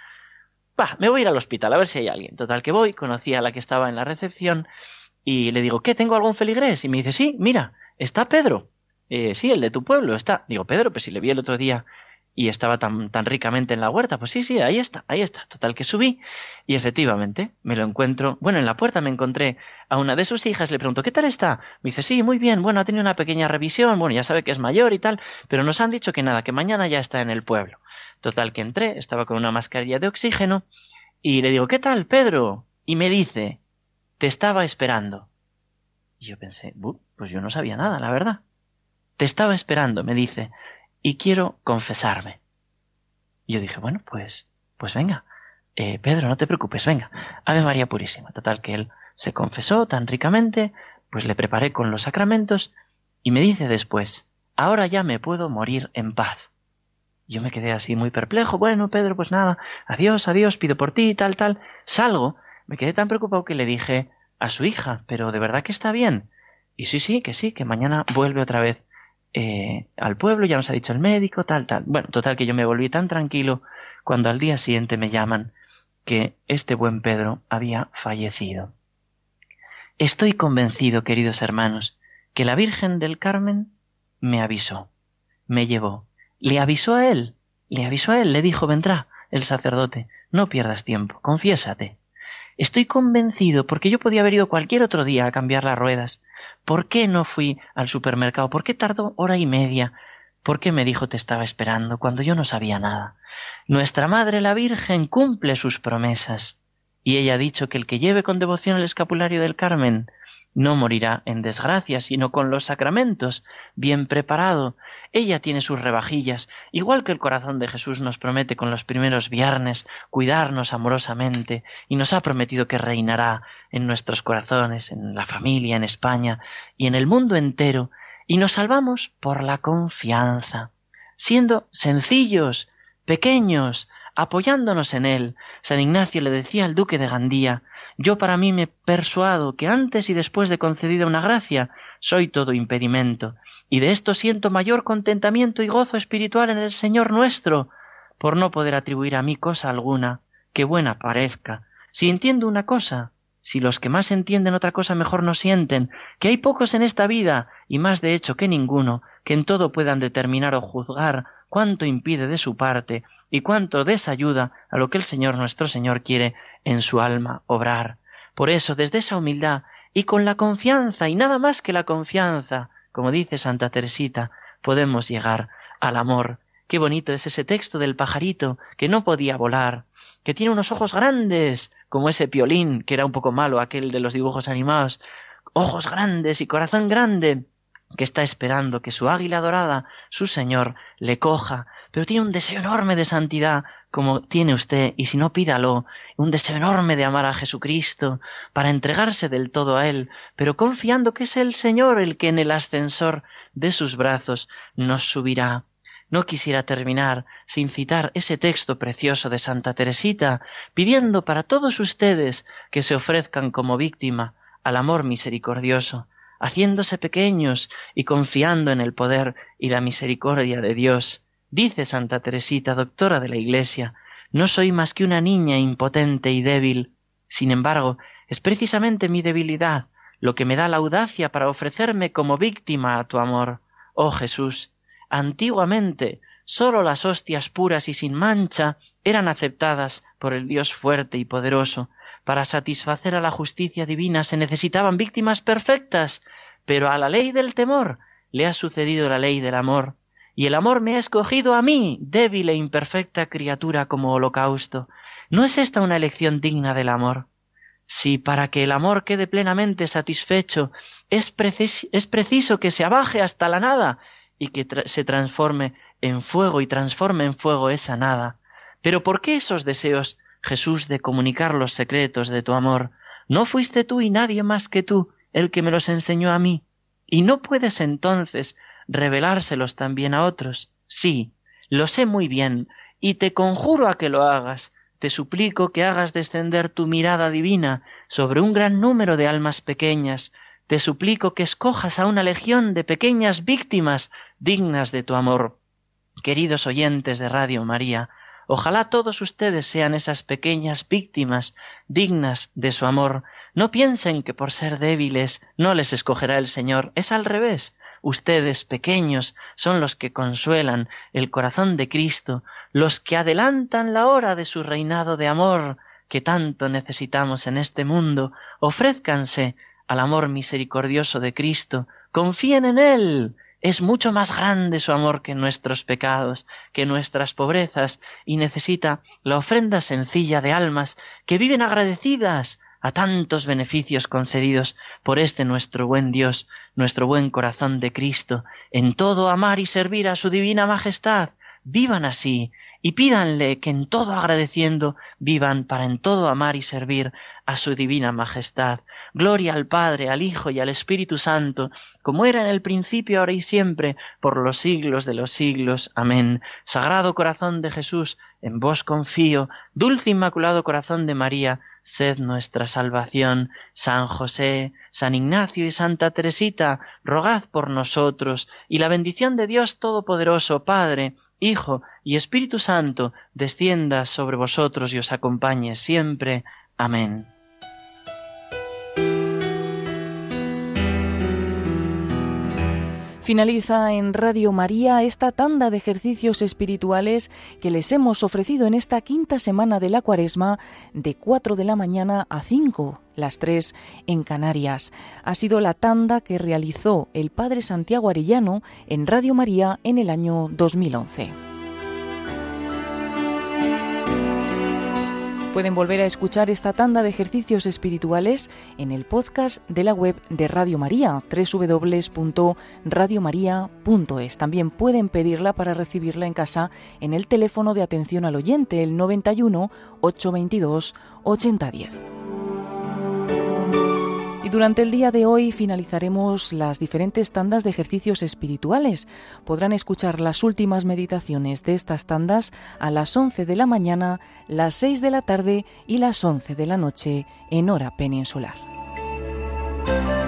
me voy a ir al hospital a ver si hay alguien. Total que voy, conocí a la que estaba en la recepción, y le digo, ¿qué? ¿Tengo algún feligrés? Y me dice, sí, mira, ¿está Pedro? Sí, el de tu pueblo está. Digo, Pedro, pues si le vi el otro día y estaba tan ricamente en la huerta. Pues sí, ahí está. Total que subí y efectivamente me lo encuentro. Bueno, en la puerta me encontré a una de sus hijas, le pregunto, ¿qué tal está? Me dice, sí, muy bien, bueno, ha tenido una pequeña revisión, bueno, ya sabe que es mayor y tal, pero nos han dicho que nada, que mañana ya está en el pueblo. Total que entré, estaba con una mascarilla de oxígeno y le digo, ¿qué tal, Pedro? Y me dice, te estaba esperando. Y yo pensé, pues yo no sabía nada, la verdad. Te estaba esperando, me dice, y quiero confesarme. Y yo dije, bueno, pues venga, Pedro, no te preocupes, venga, Ave María Purísima. Total, que él se confesó tan ricamente, pues le preparé con los sacramentos, y me dice después, ahora ya me puedo morir en paz. Yo me quedé así muy perplejo, bueno, Pedro, pues nada, adiós, pido por ti, tal. Salgo, me quedé tan preocupado que le dije a su hija, pero ¿de verdad que está bien? Y sí, que mañana vuelve otra vez al pueblo, ya nos ha dicho el médico, tal. Bueno, total, que yo me volví tan tranquilo cuando al día siguiente me llaman que este buen Pedro había fallecido. Estoy convencido, queridos hermanos, que la Virgen del Carmen me avisó, me llevó. Le avisó a él, le dijo, vendrá el sacerdote, no pierdas tiempo, confiésate. Estoy convencido, porque yo podía haber ido cualquier otro día a cambiar las ruedas. ¿Por qué no fui al supermercado? ¿Por qué tardó 1 hora y media? ¿Por qué me dijo te estaba esperando cuando yo no sabía nada? Nuestra Madre la Virgen cumple sus promesas, y ella ha dicho que el que lleve con devoción el escapulario del Carmen no morirá en desgracia, sino con los sacramentos, bien preparado. Ella tiene sus rebajillas, igual que el corazón de Jesús nos promete con los primeros viernes cuidarnos amorosamente, y nos ha prometido que reinará en nuestros corazones, en la familia, en España y en el mundo entero, y nos salvamos por la confianza, siendo sencillos, pequeños, apoyándonos en él. San Ignacio le decía al duque de Gandía, yo para mí me persuado que antes y después de concedida una gracia, soy todo impedimento, y de esto siento mayor contentamiento y gozo espiritual en el Señor nuestro, por no poder atribuir a mí cosa alguna, que buena parezca. Si entiendo una cosa, si los que más entienden otra cosa mejor no sienten, que hay pocos en esta vida, y más de hecho que ninguno, que en todo puedan determinar o juzgar cuánto impide de su parte, y cuánto desayuda a lo que el Señor nuestro Señor quiere en su alma obrar. Por eso, desde esa humildad y con la confianza, y nada más que la confianza, como dice Santa Teresita, podemos llegar al amor. Qué bonito es ese texto del pajarito que no podía volar, que tiene unos ojos grandes, como ese Piolín, que era un poco malo, aquel de los dibujos animados, ojos grandes y corazón grande, que está esperando que su águila dorada, su Señor, le coja, pero tiene un deseo enorme de santidad, como tiene usted, y si no, pídalo, un deseo enorme de amar a Jesucristo, para entregarse del todo a Él, pero confiando que es el Señor el que en el ascensor de sus brazos nos subirá. No quisiera terminar sin citar ese texto precioso de Santa Teresita, pidiendo para todos ustedes que se ofrezcan como víctima al amor misericordioso, haciéndose pequeños y confiando en el poder y la misericordia de Dios. Dice Santa Teresita, doctora de la Iglesia, no soy más que una niña impotente y débil. Sin embargo, es precisamente mi debilidad lo que me da la audacia para ofrecerme como víctima a tu amor. Oh Jesús, antiguamente sólo las hostias puras y sin mancha eran aceptadas por el Dios fuerte y poderoso. Para satisfacer a la justicia divina se necesitaban víctimas perfectas, pero a la ley del temor le ha sucedido la ley del amor, y el amor me ha escogido a mí, débil e imperfecta criatura, como holocausto. ¿No es esta una elección digna del amor? Si para que el amor quede plenamente satisfecho es preciso que se abaje hasta la nada y que se transforme en fuego y transforme en fuego esa nada. Pero ¿por qué esos deseos, Jesús, de comunicar los secretos de tu amor? ¿No fuiste tú y nadie más que tú el que me los enseñó a mí? ¿Y no puedes entonces revelárselos también a otros? Sí, lo sé muy bien, y te conjuro a que lo hagas. Te suplico que hagas descender tu mirada divina sobre un gran número de almas pequeñas. Te suplico que escojas a una legión de pequeñas víctimas dignas de tu amor. Queridos oyentes de Radio María, ojalá todos ustedes sean esas pequeñas víctimas dignas de su amor. No piensen que por ser débiles no les escogerá el Señor. Es al revés. Ustedes, pequeños, son los que consuelan el corazón de Cristo, los que adelantan la hora de su reinado de amor que tanto necesitamos en este mundo. Ofrézcanse al amor misericordioso de Cristo. Confíen en Él. Es mucho más grande su amor que nuestros pecados, que nuestras pobrezas, y necesita la ofrenda sencilla de almas que viven agradecidas a tantos beneficios concedidos por este nuestro buen Dios, nuestro buen corazón de Cristo, en todo amar y servir a su divina majestad. Vivan así y pídanle que en todo agradeciendo vivan para en todo amar y servir a su divina majestad. Gloria al Padre, al Hijo y al Espíritu Santo, como era en el principio, ahora y siempre, por los siglos de los siglos. Amén. Sagrado corazón de Jesús, en vos confío. Dulce inmaculado corazón de María, sed nuestra salvación. San José, San Ignacio y Santa Teresita, rogad por nosotros, y la bendición de Dios Todopoderoso, Padre, Hijo y Espíritu Santo, descienda sobre vosotros y os acompañe siempre. Amén. Finaliza en Radio María esta tanda de ejercicios espirituales que les hemos ofrecido en esta quinta semana de la Cuaresma, de 4 de la mañana a 5, las 3 en Canarias. Ha sido la tanda que realizó el Padre Santiago Arellano en Radio María en el año 2011. Pueden volver a escuchar esta tanda de ejercicios espirituales en el podcast de la web de Radio María, www.radiomaria.es. También pueden pedirla para recibirla en casa en el teléfono de atención al oyente, el 91 822 8010. Y durante el día de hoy finalizaremos las diferentes tandas de ejercicios espirituales. Podrán escuchar las últimas meditaciones de estas tandas a las 11 de la mañana, las 6 de la tarde y las 11 de la noche en hora peninsular.